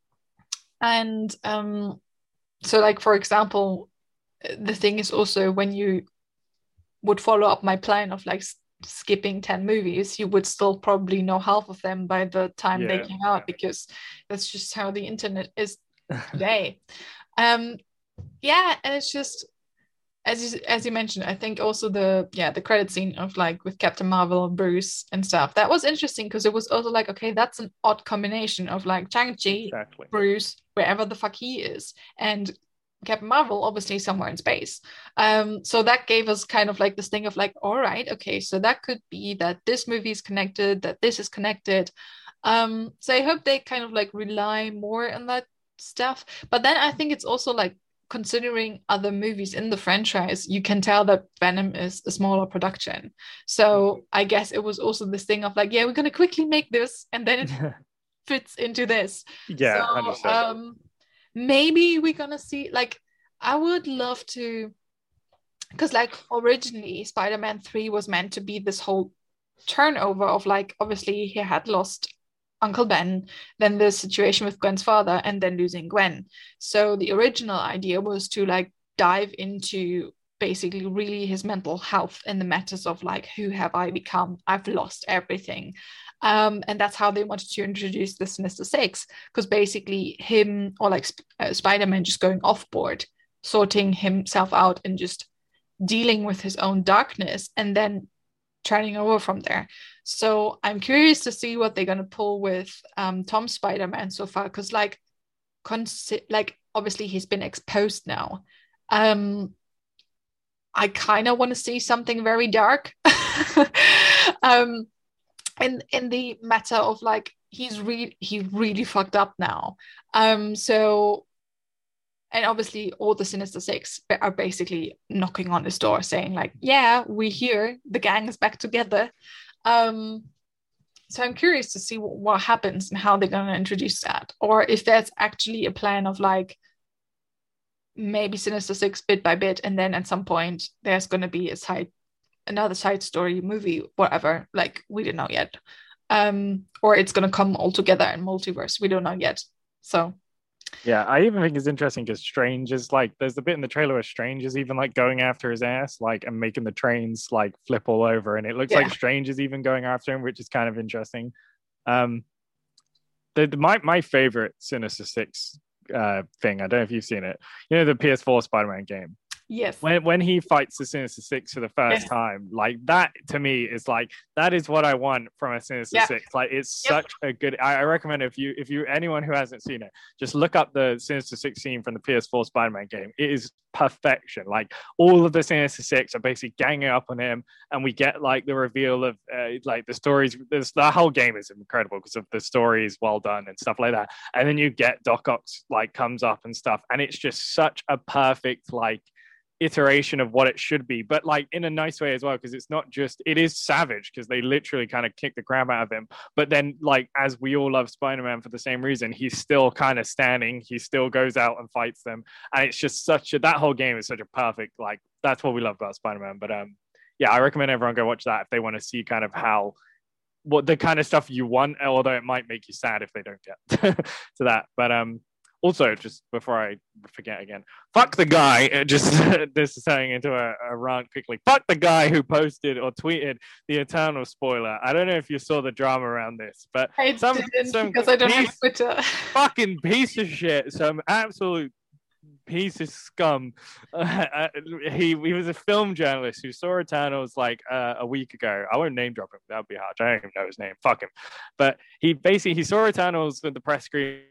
and um, so like, for example, the thing is also when you would follow up my plan of like skipping ten movies, you would still probably know half of them by the time Yeah. they came out, because that's just how the internet is today. um, yeah, and it's just, as you, as you mentioned, I think also the yeah the credit scene of like with Captain Marvel and Bruce and stuff, that was interesting because it was also like, okay, that's an odd combination of like Shang-Chi, Exactly. Bruce, wherever the fuck he is, and Captain Marvel obviously somewhere in space. Um, so that gave us kind of like this thing of like, all right, okay, so that could be that this movie is connected, that this is connected. Um, so I hope they kind of like rely more on that stuff. But then I think it's also like, considering other movies in the franchise, you can tell that Venom is a smaller production. So I guess it was also this thing of like, yeah, we're gonna quickly make this, and then it fits into this. Yeah, so, one hundred percent. um, maybe we're gonna see, like, I would love to, because like originally Spider-Man three was meant to be this whole turnover of like, obviously he had lost Uncle Ben, then the situation with Gwen's father, and then losing Gwen. So the original idea was to like dive into basically really his mental health and the matters of like, who have I become? I've lost everything. Um, and that's how they wanted to introduce the Sinister Six, because basically him, or like uh, Spider-Man just going off board, sorting himself out and just dealing with his own darkness, and then turning over from there. So I'm curious to see what they're going to pull with um, Tom Spider-Man so far, because like, consi- like obviously he's been exposed now. Um, I kind of want to see something very dark. um, in in the matter of like, he's really he really fucked up now. Um, so. And obviously all the Sinister Six are basically knocking on his door saying like, yeah, we're here. The gang is back together. Um, so I'm curious to see what, what happens and how they're going to introduce that. Or if there's actually a plan of like, maybe Sinister Six bit by bit. And then at some point there's going to be a side, another side story movie, whatever. Like, we don't know yet. Um, or it's going to come all together in multiverse. We don't know yet. So... Yeah, I even think it's interesting because Strange is like, there's the bit in the trailer where Strange is even like going after his ass, like, and making the trains like flip all over, and it looks yeah. like Strange is even going after him, which is kind of interesting. Um, the, the my my favorite Sinister Six uh thing, I don't know if you've seen it. You know, the P S four Spider-Man game. Yes. When when he fights the Sinister Six for the first Yes. time, like that to me is like that is what I want from a Sinister Yeah. Six. Like it's Yep. such a good. I, I recommend if you if you anyone who hasn't seen it, just look up the Sinister Six scene from the P S four Spider-Man game. It is perfection. Like all of the Sinister Six are basically ganging up on him, and we get like the reveal of uh, like the stories. This the whole game is incredible because of the story is well done and stuff like that. And then you get Doc Ock like comes up and stuff, and it's just such a perfect like iteration of what it should be, but like in a nice way as well, because it's not just it is savage because they literally kind of kick the crap out of him, but then like as we all love Spider-Man for the same reason, he's still kind of standing, he still goes out and fights them, and it's just such a that whole game is such a perfect like that's what we love about Spider-Man. But um yeah, I recommend everyone go watch that if they want to see kind of how what the kind of stuff you want, although it might make you sad if they don't get to that. But um also, just before I forget again, fuck the guy, just this is turning into a, a rant quickly. Fuck the guy who posted or tweeted the Eternal spoiler. I don't know if you saw the drama around this, but I some, didn't some because I don't piece, have Twitter. fucking piece of shit, some absolute piece of scum. Uh, he he was a film journalist who saw Eternals like uh, a week ago. I won't name drop him, that would be hard. I don't even know his name. Fuck him. But he basically he saw Eternals at the press screen.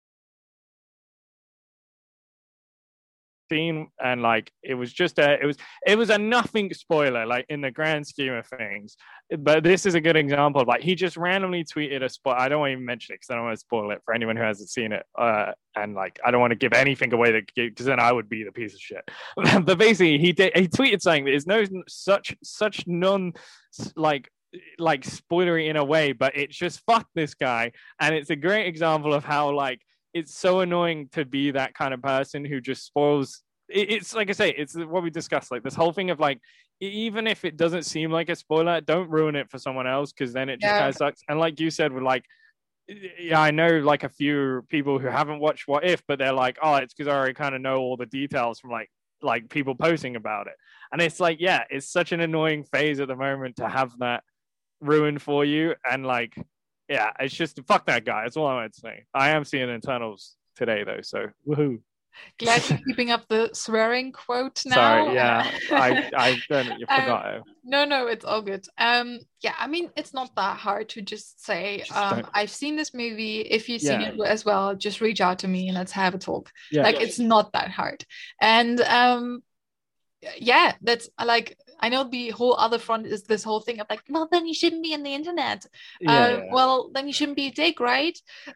And like it was just a it was it was a nothing spoiler like in the grand scheme of things, but this is a good example of like he just randomly tweeted a spot. I don't want to even mention it because I don't want to spoil it for anyone who hasn't seen it, uh and like I don't want to give anything away that because then I would be the piece of shit. But basically he did he tweeted saying there's no such such non like like spoilery in a way, but it's just fuck this guy, and it's a great example of how like it's so annoying to be that kind of person who just spoils. It's like I say, it's what we discussed, like this whole thing of like, even if it doesn't seem like a spoiler, don't ruin it for someone else because then it just Yeah. kind of sucks. And like you said, with like, yeah, I know like a few people who haven't watched What If, but they're like, oh, it's because I already kind of know all the details from like like people posting about it. And it's like, yeah, it's such an annoying phase at the moment to have that ruined for you. And like, yeah, it's just fuck that guy. That's all I wanted to say. I am seeing Eternals today though, so woohoo. Glad you're keeping up the swearing quote now. Sorry, yeah, I I don't you Um, forgot it. No, no, it's all good. Um, yeah, I mean, it's not that hard to just say, Just um, don't- I've seen this movie. If you've seen Yeah. it as well, just reach out to me and let's have a talk. Yeah, Like, it's not that hard. And um, yeah, that's like, I know the whole other front is this whole thing of like, well, then you shouldn't be on the internet. yeah, uh, yeah. Well, then you shouldn't be a dick, right?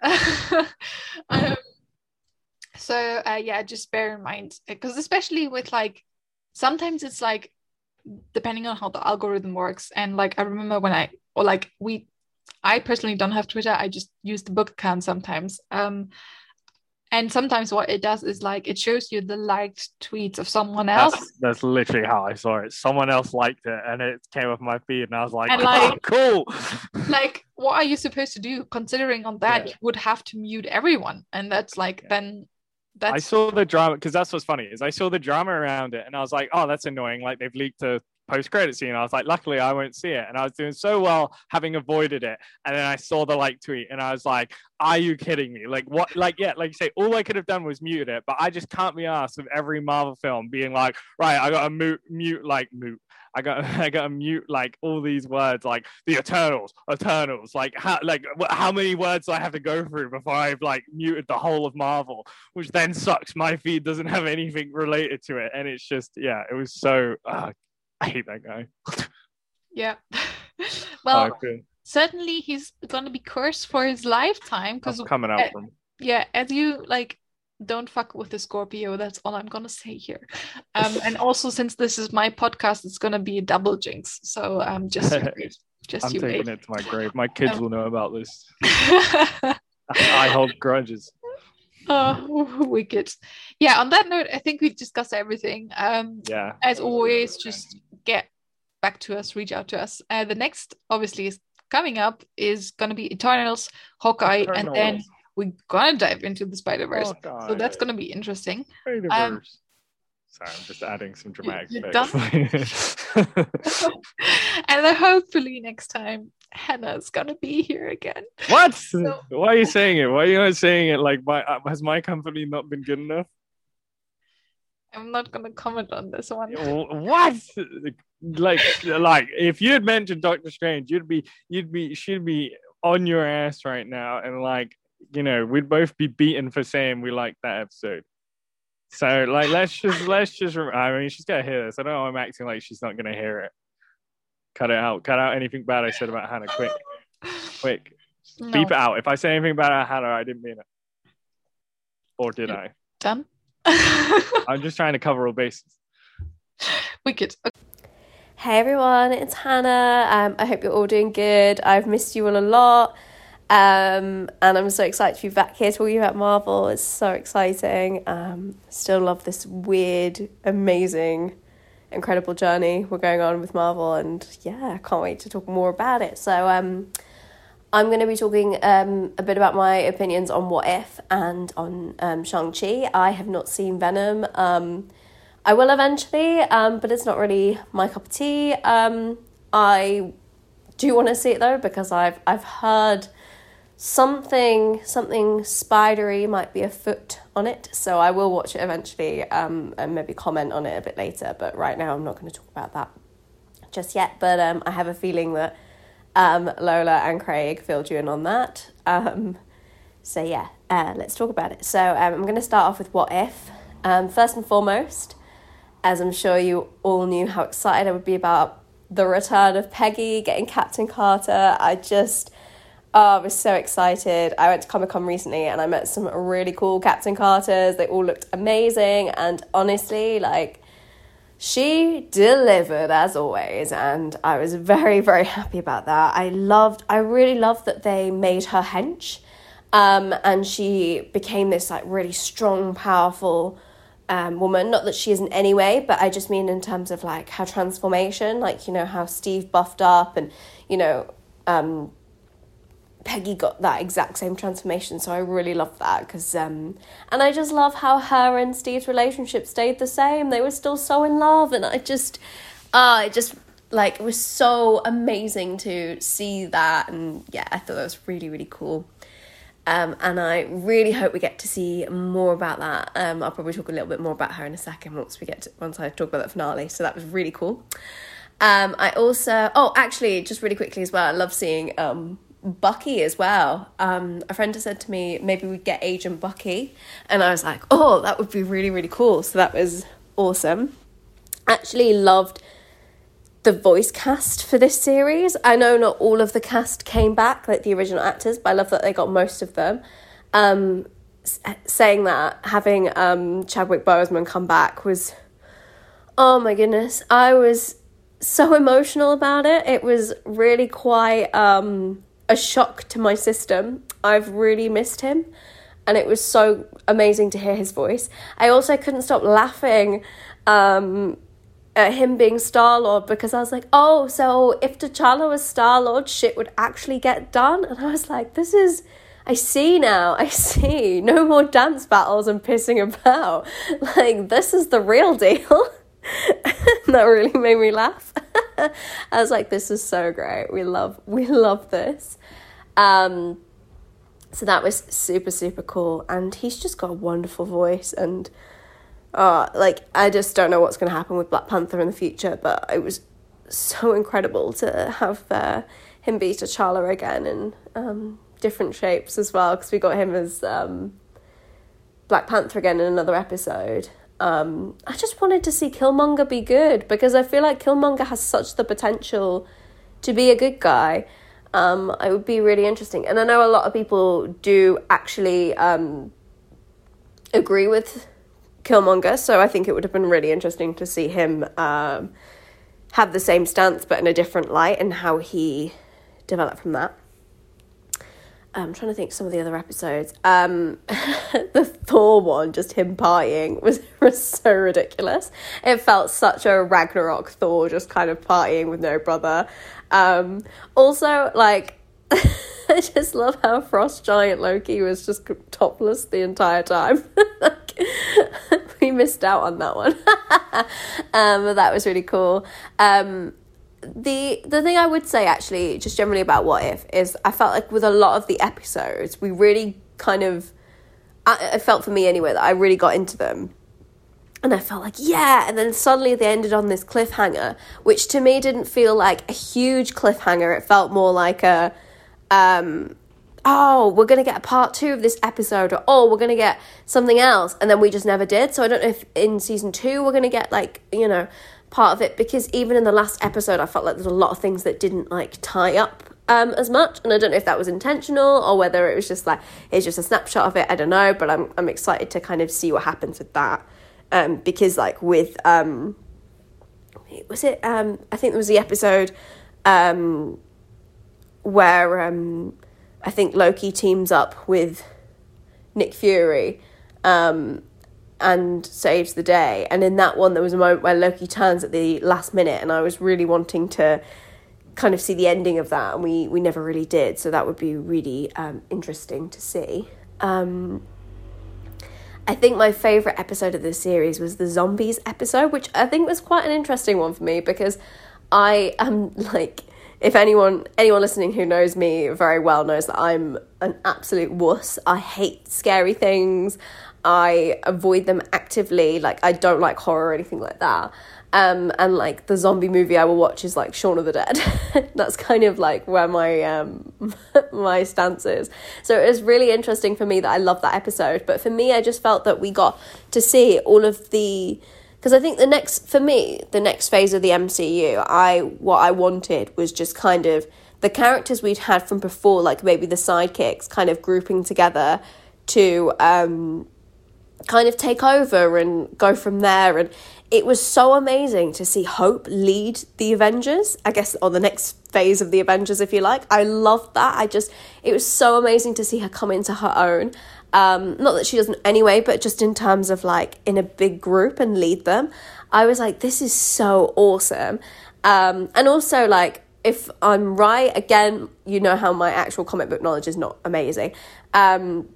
um, so uh, yeah, just bear in mind, because especially with like, sometimes it's like, depending on how the algorithm works, and like I remember when I or like we, I personally don't have Twitter. I just use the book account sometimes. Um, and sometimes what it does is like it shows you the liked tweets of someone else. That's, that's literally how I saw it. Someone else liked it, and it came up my feed, and I was like, And, oh, like- cool. Like, what are you supposed to do? Considering on that, Yeah. you would have to mute everyone, and that's like Yeah. then. That's I saw the drama because that's what's funny is I saw the drama around it, and I was like, oh, that's annoying. Like they've leaked a post-credit scene. I was like, luckily I won't see it, and I was doing so well having avoided it, and then I saw the like tweet, and I was like, are you kidding me? Like what? Like yeah, like you say, all I could have done was mute it, but I just can't be asked of every Marvel film being like, right, I got to mute, mute, like mute. I got, I got to mute like all these words, like the Eternals, Eternals. Like how, like wh- how many words do I have to go through before I've like muted the whole of Marvel, which then sucks. My feed doesn't have anything related to it, and it's just, yeah, it was so. Uh, I hate that guy. yeah. Oh, Well, good. certainly he's gonna be cursed for his lifetime That's because coming uh, out from. yeah, as you like, don't fuck with the Scorpio. That's all I'm gonna say here. Um, and also since this is my podcast, it's gonna be a double jinx. So um, just you wait. Just I'm you taking wait. it to my grave. My kids Um, will know about this. I hold grudges. Oh, wicked. Yeah, on that note, I think we've discussed everything. Um, Yeah. as always, just get back to us, reach out to us. Uh, the next, obviously, is coming up is going to be Eternals, Hawkeye, and then Eternals. we're going to dive into the Spider-Verse. Hawkeye. So that's going to be interesting. Spider-Verse. um, Sorry, I'm just adding some dramatic you're effects. And then hopefully next time, Hannah's going to be here again. What? So- Why are you saying it? Why are you not saying it like my uh, has my company not been good enough? I'm not gonna comment on this one. What? Like, like if you had mentioned Doctor Strange, you'd be, you'd be, she'd be on your ass right now, and like, you know, we'd both be beaten for saying we liked that episode. So, like, let's just, let's just. I mean, she's gotta hear this. I don't know. I'm acting like she's not gonna hear it. Cut it out. Cut out anything bad I said about Hannah. Quick, quick. No. Beep it out. If I say anything bad about Hannah, I didn't mean it. Or did I? Done. I'm just trying to cover all bases. Wicked. Hey everyone, it's Hannah. Um, I hope you're all doing good. I've missed you all a lot. Um, and I'm so excited to be back here talking about Marvel. It's so exciting. Um, still love this weird, amazing, incredible journey we're going on with Marvel. And yeah, I can't wait to talk more about it. So um, I'm going to be talking um, a bit about my opinions on What If and on um, Shang-Chi. I have not seen Venom. Um, I will eventually, um, but it's not really my cup of tea. Um, I do want to see it though, because I've I've heard something something spidery might be afoot on it. So I will watch it eventually um, and maybe comment on it a bit later. But right now I'm not going to talk about that just yet. But um, I have a feeling that Um, Lola and Craig filled you in on that. Um, so yeah, uh, let's talk about it. So um, I'm going to start off with What If. Um, first and foremost, as I'm sure you all knew how excited I would be about the return of Peggy getting Captain Carter. I just, oh, I was so excited. I went to Comic-Con recently and I met some really cool Captain Carters. They all looked amazing, and honestly, like, she delivered as always, and I was very, very happy about that. I loved, I really loved that they made her hench, um, and she became this like really strong, powerful um, woman. Not that she is in any way, but I just mean in terms of like her transformation, like, you know, how Steve buffed up, and, you know, um, Peggy got that exact same transformation. So I really love that, because um and I just love how her and Steve's relationship stayed the same. They were still so in love, and I just uh it just like it was so amazing to see that. And yeah, I thought that was really, really cool. Um and I really hope we get to see more about that. um I'll probably talk a little bit more about her in a second once we get to, once I talk about that finale. So that was really cool. um I also oh actually just really quickly as well, I love seeing um Bucky as well. Um, a friend has said to me, maybe we'd get Agent Bucky, and I was like, oh, that would be really, really cool. So that was awesome. Actually loved the voice cast for this series. I know not all of the cast came back, like the original actors, but I love that they got most of them. Um, saying that, having um, Chadwick Boseman come back was, oh my goodness, I was so emotional about it. It was really quite um, a shock to my system. I've really missed him, and it was so amazing to hear his voice. I also couldn't stop laughing um, at him being Star-Lord, because I was like, oh, so if T'Challa was Star-Lord, shit would actually get done. And I was like, this is, I see now, I see. No more dance battles and pissing about. Like, this is the real deal. That really made me laugh. I was like, this is so great. We love, we love this. Um, so that was super, super cool. And he's just got a wonderful voice. And, uh, like, I just don't know what's going to happen with Black Panther in the future. But it was so incredible to have uh, him be T'Challa again in um, different shapes as well. Because we got him as um, Black Panther again in another episode. Um, I just wanted to see Killmonger be good, because I feel like Killmonger has such the potential to be a good guy. Um, it would be really interesting. And I know a lot of people do actually um, agree with Killmonger, so I think it would have been really interesting to see him um, have the same stance but in a different light, and how he developed from that. I'm trying to think some of the other episodes. Um, the Thor one, just him partying, was, was so ridiculous. It felt such a Ragnarok Thor, just kind of partying with no brother. Um, also, like, I just love how Frost Giant Loki was just topless the entire time. Like, we missed out on that one. um, but that was really cool. Um, The the thing I would say, actually, just generally about What If, is I felt like with a lot of the episodes, we really kind of, I, it felt for me anyway, that I really got into them. And I felt like, yeah, and then suddenly they ended on this cliffhanger, which to me didn't feel like a huge cliffhanger. It felt more like a, um, oh, we're going to get a part two of this episode, or oh, we're going to get something else, and then we just never did. So I don't know if in season two we're going to get, like, you know, part of it, because even in the last episode I felt like there's a lot of things that didn't, like, tie up um as much, and I don't know if that was intentional or whether it was just like, it's just a snapshot of it, I don't know, but I'm I'm excited to kind of see what happens with that. Um, because like with, um, was it, um, I think there was the episode um, where um, I think Loki teams up with Nick Fury um, and saves the day. And in that one, there was a moment where Loki turns at the last minute, and I was really wanting to kind of see the ending of that, and we, we never really did. So that would be really um, interesting to see. Um I think my favourite episode of this series was the zombies episode, which I think was quite an interesting one for me, because I am like, if anyone anyone listening who knows me very well knows that I'm an absolute wuss. I hate scary things. I avoid them actively. Like, I don't like horror or anything like that. Um, and like the zombie movie I will watch is like Shaun of the Dead. That's kind of like where my um my stance is. So it was really interesting for me that I loved that episode. But for me, I just felt that we got to see all of the, because I think the next, for me, the next phase of the M C U, I what I wanted was just kind of the characters we'd had from before, like maybe the sidekicks, kind of grouping together to um kind of take over and go from there. And it was so amazing to see Hope lead the Avengers, I guess, on the next phase of the Avengers, if you like. I loved that. I just, it was so amazing to see her come into her own. Um, not that she doesn't anyway, but just in terms of like in a big group and lead them. I was like, this is so awesome. Um, and also like, if I'm right, again, you know how my actual comic book knowledge is not amazing. Um,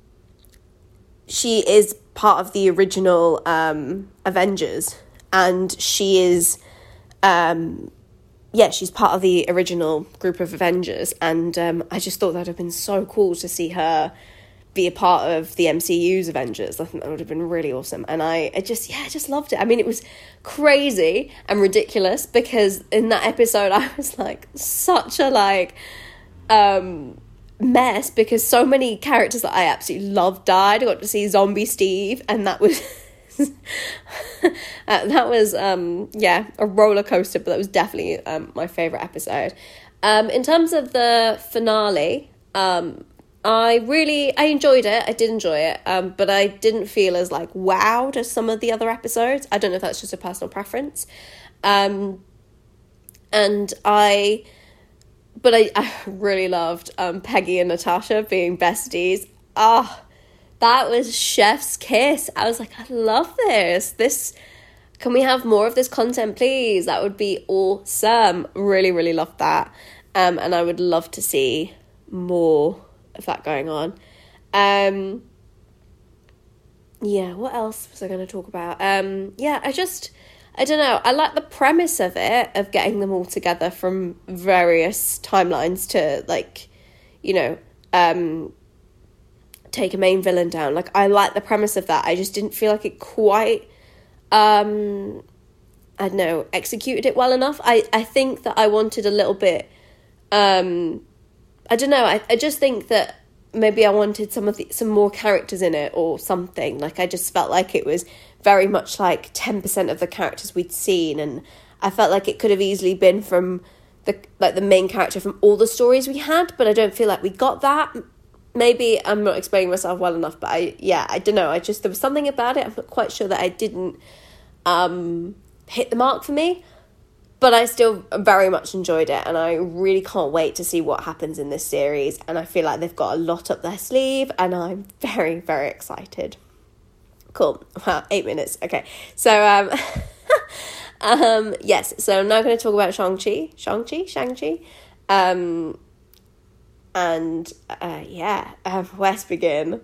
she is part of the original um, Avengers, and she is, um, yeah, she's part of the original group of Avengers, and um, I just thought that would have been so cool to see her be a part of the M C U's Avengers. I think that would have been really awesome, and I, I just, yeah, I just loved it. I mean, it was crazy and ridiculous, because in that episode I was like such a like, um... mess, because so many characters that I absolutely loved died. I got to see Zombie Steve, and that was uh, that was um yeah a roller coaster, but that was definitely um my favorite episode. Um in terms of the finale, um I really I enjoyed it. I did enjoy it, um but I didn't feel as like wowed as some of the other episodes. I don't know if that's just a personal preference. um and I But I, I really loved um, Peggy and Natasha being besties. Ah, oh, that was chef's kiss. I was like, I love this. This, can we have more of this content, please? That would be awesome. Really, really loved that. Um, and I would love to see more of that going on. Um, yeah, what else was I going to talk about? Um, yeah, I just... I don't know, I like the premise of it, of getting them all together from various timelines to, like, you know, um, take a main villain down. Like, I like the premise of that. I just didn't feel like it quite, um, I don't know, executed it well enough. I, I think that I wanted a little bit, um, I don't know, I, I just think that maybe I wanted some of the, some more characters in it or something. Like, I just felt like it was very much like ten percent of the characters we'd seen, and I felt like it could have easily been from the like the main character from all the stories we had, but I don't feel like we got that. Maybe I'm not explaining myself well enough, but I yeah I don't know, I just, there was something about it, I'm not quite sure, that I didn't um hit the mark for me, but I still very much enjoyed it, and I really can't wait to see what happens in this series, and I feel like they've got a lot up their sleeve, and I'm very, very excited. Cool. Wow, eight minutes. Okay. So, um, um, yes. So I'm now going to talk about Shang-Chi. Shang-Chi? Shang-Chi? Um, and, uh, yeah, um, where to begin?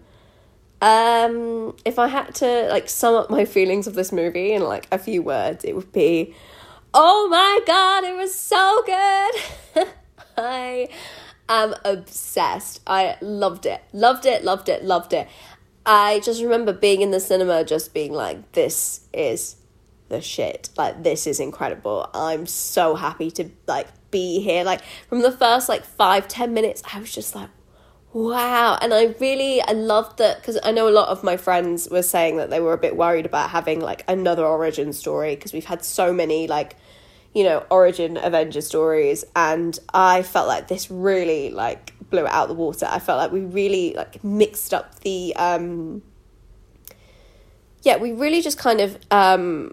Um, if I had to, like, sum up my feelings of this movie in, like, a few words, it would be, oh my God, it was so good. I am obsessed. I loved it. Loved it, loved it, loved it. I just remember being in the cinema, just being like, this is the shit. Like, this is incredible. I'm so happy to, like, be here. Like, from the first, like, five, ten minutes, I was just like, wow. And I really, I loved that, because I know a lot of my friends were saying that they were a bit worried about having, like, another origin story, because we've had so many, like, you know, origin Avenger stories, and I felt like this really, like, blew it out of the water. I felt like we really, like, mixed up the, um, yeah, we really just kind of, um,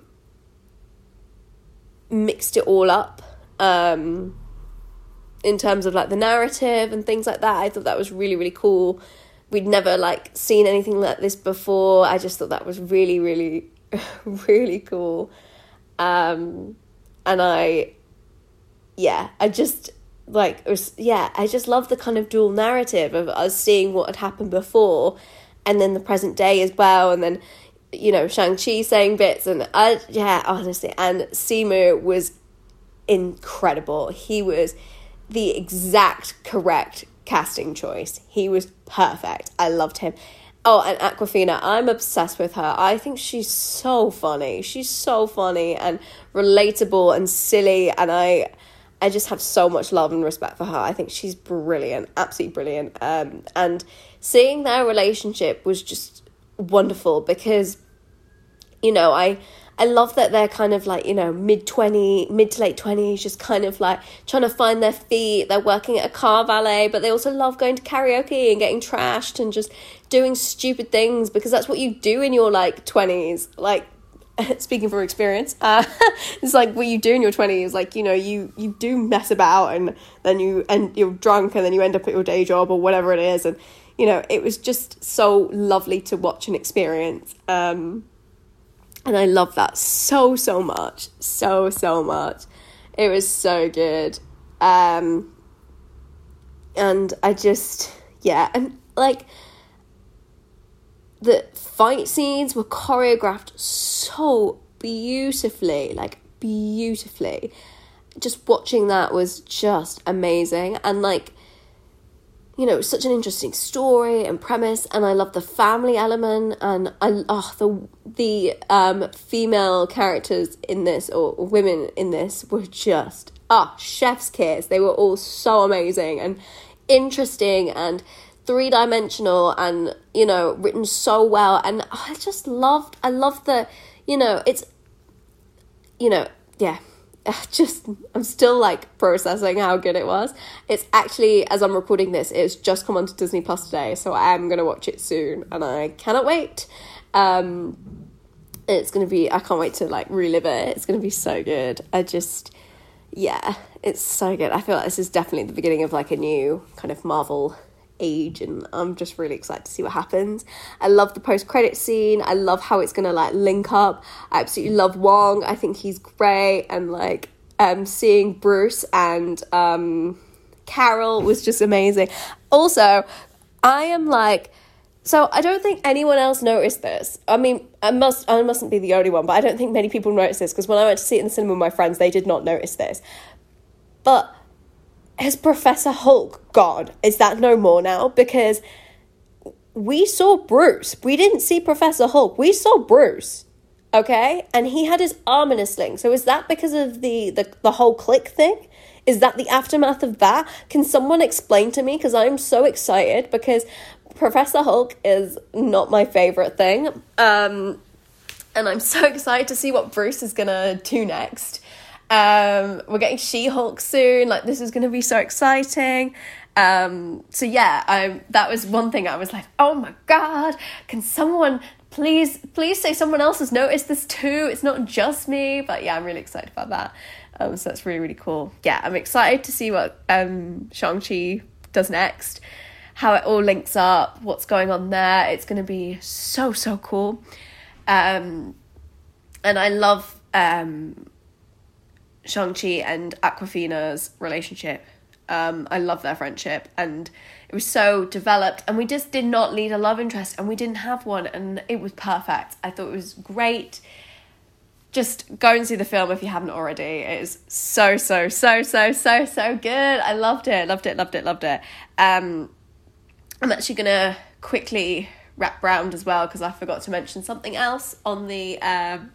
mixed it all up, um, in terms of, like, the narrative and things like that. I thought that was really, really cool. We'd never, like, seen anything like this before. I just thought that was really, really, really cool. Um, and I, yeah, I just, like, it was, yeah, I just love the kind of dual narrative of us seeing what had happened before and then the present day as well. And then, you know, Shang-Chi saying bits, and I, yeah, honestly, and Simu was incredible. He was the exact correct casting choice. He was perfect. I loved him. Oh, and Awkwafina, I'm obsessed with her. I think she's so funny. She's so funny and relatable and silly, and I I just have so much love and respect for her. I think she's brilliant, absolutely brilliant. Um, and seeing their relationship was just wonderful, because, you know, I I love that they're kind of like, you know, mid twenty, mid to late twenties, just kind of like trying to find their feet. They're working at a car valet, but they also love going to karaoke and getting trashed and just doing stupid things, because that's what you do in your, like, twenties. Like, speaking from experience, uh, it's like what you do in your twenties. Like, you know, you, you do mess about, and then you, and you're drunk, and then you end up at your day job or whatever it is. And, you know, it was just so lovely to watch and experience. Um, And I love that so, so much. So, so much. It was so good. Um, and I just, yeah. And, like, the fight scenes were choreographed so beautifully. Like, beautifully. Just watching that was just amazing. And, like, you know, such an interesting story and premise, and I love the family element, and I oh the the um female characters in this, or women in this, were just ah chef's kiss. They were all so amazing and interesting and three-dimensional, and, you know, written so well. And I just loved I loved the, you know, it's, you know, yeah. Just, I'm still, like, processing how good it was. It's actually, as I'm recording this, it's just come onto Disney Plus today, so I am going to watch it soon, and I cannot wait. Um, it's going to be, I can't wait to, like, relive it. It's going to be so good. I just, yeah, it's so good. I feel like this is definitely the beginning of, like, a new kind of Marvel age, and I'm just really excited to see what happens. I love the post-credit scene. I love how it's gonna, like, link up. I absolutely love Wong. I think he's great, and, like, um seeing Bruce and um Carol was just amazing. Also, I am like, so I don't think anyone else noticed this. I mean, I must I mustn't be the only one, but I don't think many people noticed this, because when I went to see it in the cinema with my friends, they did not notice this. But has Professor Hulk gone? Is that no more now? Because we saw Bruce. We didn't see Professor Hulk. We saw Bruce, okay? And he had his arm in a sling. So is that because of the, the, the whole click thing? Is that the aftermath of that? Can someone explain to me? Because I'm so excited, because Professor Hulk is not my favourite thing. Um, and I'm so excited to see what Bruce is going to do next. Um, we're getting She-Hulk soon. Like, this is going to be so exciting. Um, so yeah, I, that was one thing I was like, oh my God, can someone please, please say someone else has noticed this too? It's not just me. But yeah, I'm really excited about that. Um, so that's really, really cool. Yeah, I'm excited to see what um, Shang-Chi does next, how it all links up, what's going on there. It's going to be so, so cool. Um, and I love... Um, Shang-Chi and Awkwafina's relationship. Um, I love their friendship, and it was so developed, and we just did not need a love interest, and we didn't have one, and it was perfect. I thought it was great. Just go and see the film if you haven't already. It is so, so, so, so, so, so good. I loved it, loved it, loved it, loved it. Um, I'm actually going to quickly wrap round as well, because I forgot to mention something else on the um,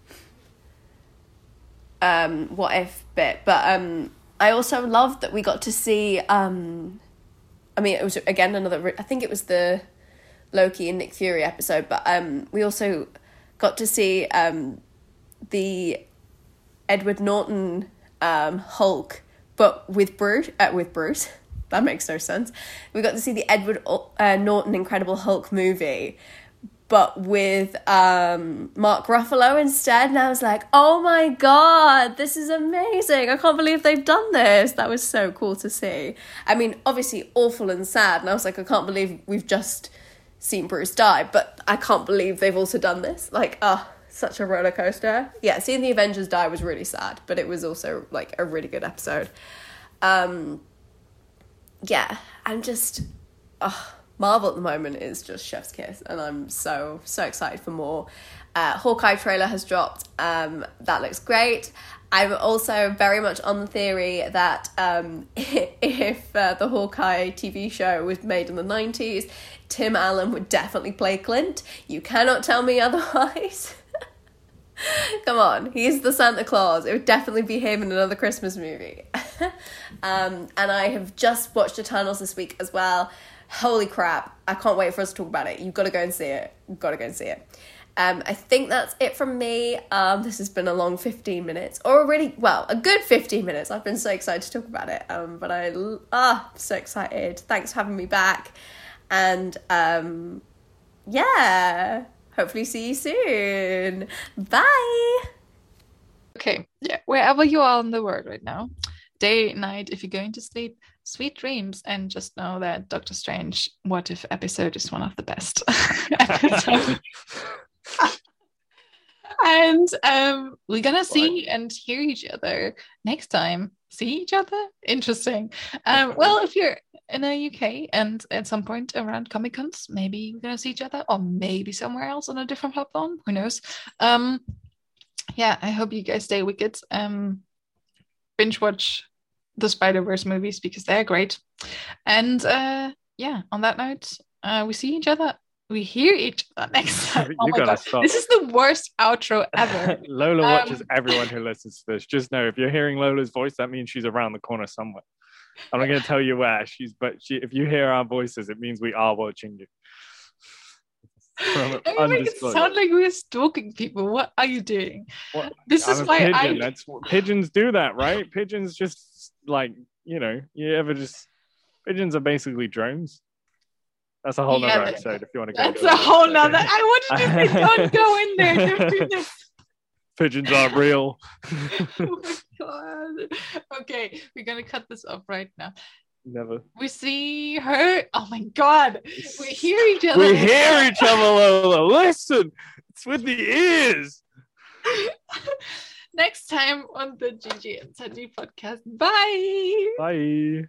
um, what if bit. But um, I also loved that we got to see, um, I mean, it was, again, another, I think it was the Loki and Nick Fury episode, but um, we also got to see um, the Edward Norton um, Hulk, but with Bruce, uh, with Bruce, that makes no sense. We got to see the Edward uh, Norton Incredible Hulk movie, but with um, Mark Ruffalo instead, and I was like, oh my god, this is amazing. I can't believe they've done this. That was so cool to see. I mean, obviously awful and sad, and I was like, I can't believe we've just seen Bruce die, but I can't believe they've also done this. Like, ah, oh, such a roller coaster. Yeah, seeing the Avengers die was really sad, but it was also like a really good episode. Um, yeah, I'm just, oh, Marvel at the moment is just chef's kiss, and I'm so, so excited for more. Uh, Hawkeye trailer has dropped. Um, that looks great. I'm also very much on the theory that um, if uh, the Hawkeye T V show was made in the nineties, Tim Allen would definitely play Clint. You cannot tell me otherwise. Come on, he's the Santa Claus. It would definitely be him in another Christmas movie. um, and I have just watched Eternals this week as well. Holy crap, I can't wait for us to talk about it. You've got to go and see it. You've got to go and see it. Um, I think that's it from me. Um, this has been a long fifteen minutes, or a really, well, a good fifteen minutes. I've been so excited to talk about it. Um, but I, ah, so excited. Thanks for having me back. And, um, yeah, hopefully see you soon. Bye. Okay, yeah, wherever you are in the world right now, day, night, if you're going to sleep, sweet dreams, and just know that Doctor Strange What If episode is one of the best episodes. And um, we're gonna see and hear each other next time. See each other? Interesting. Um, well, if you're in the U K and at some point around Comic Cons, maybe we're gonna see each other, or maybe somewhere else on a different platform. Who knows? Um, yeah, I hope you guys stay wicked. Um, binge watch the Spider-Verse movies because they're great. And uh, yeah, on that note, uh, we see each other. We hear each other next time. Oh You my gotta god, stop. this is the worst outro ever. Lola Um, watches everyone who listens to this. Just know if you're hearing Lola's voice, that means she's around the corner somewhere. I'm not going to tell you where she's, but she, if you hear our voices, it means we are watching you. From I mean, make it undisclosed. sound like we're stalking people. What are you doing? What? This I'm is a why pigeon. I. That's what pigeons do. That right? Pigeons just like you know. You ever just pigeons are basically drones. That's a whole Yeah, nother that- episode. If you want to go, That's to a it. whole nother. I wanted to say, don't go in there. Don't do this. Pigeons are real. Oh my god. Okay, we're gonna cut this off right now. Never. We see her. Oh my god. We hear each other. We hear each other, Lola. Listen, it's with the ears. Next time on the Gigi and Sandy podcast. Bye. Bye.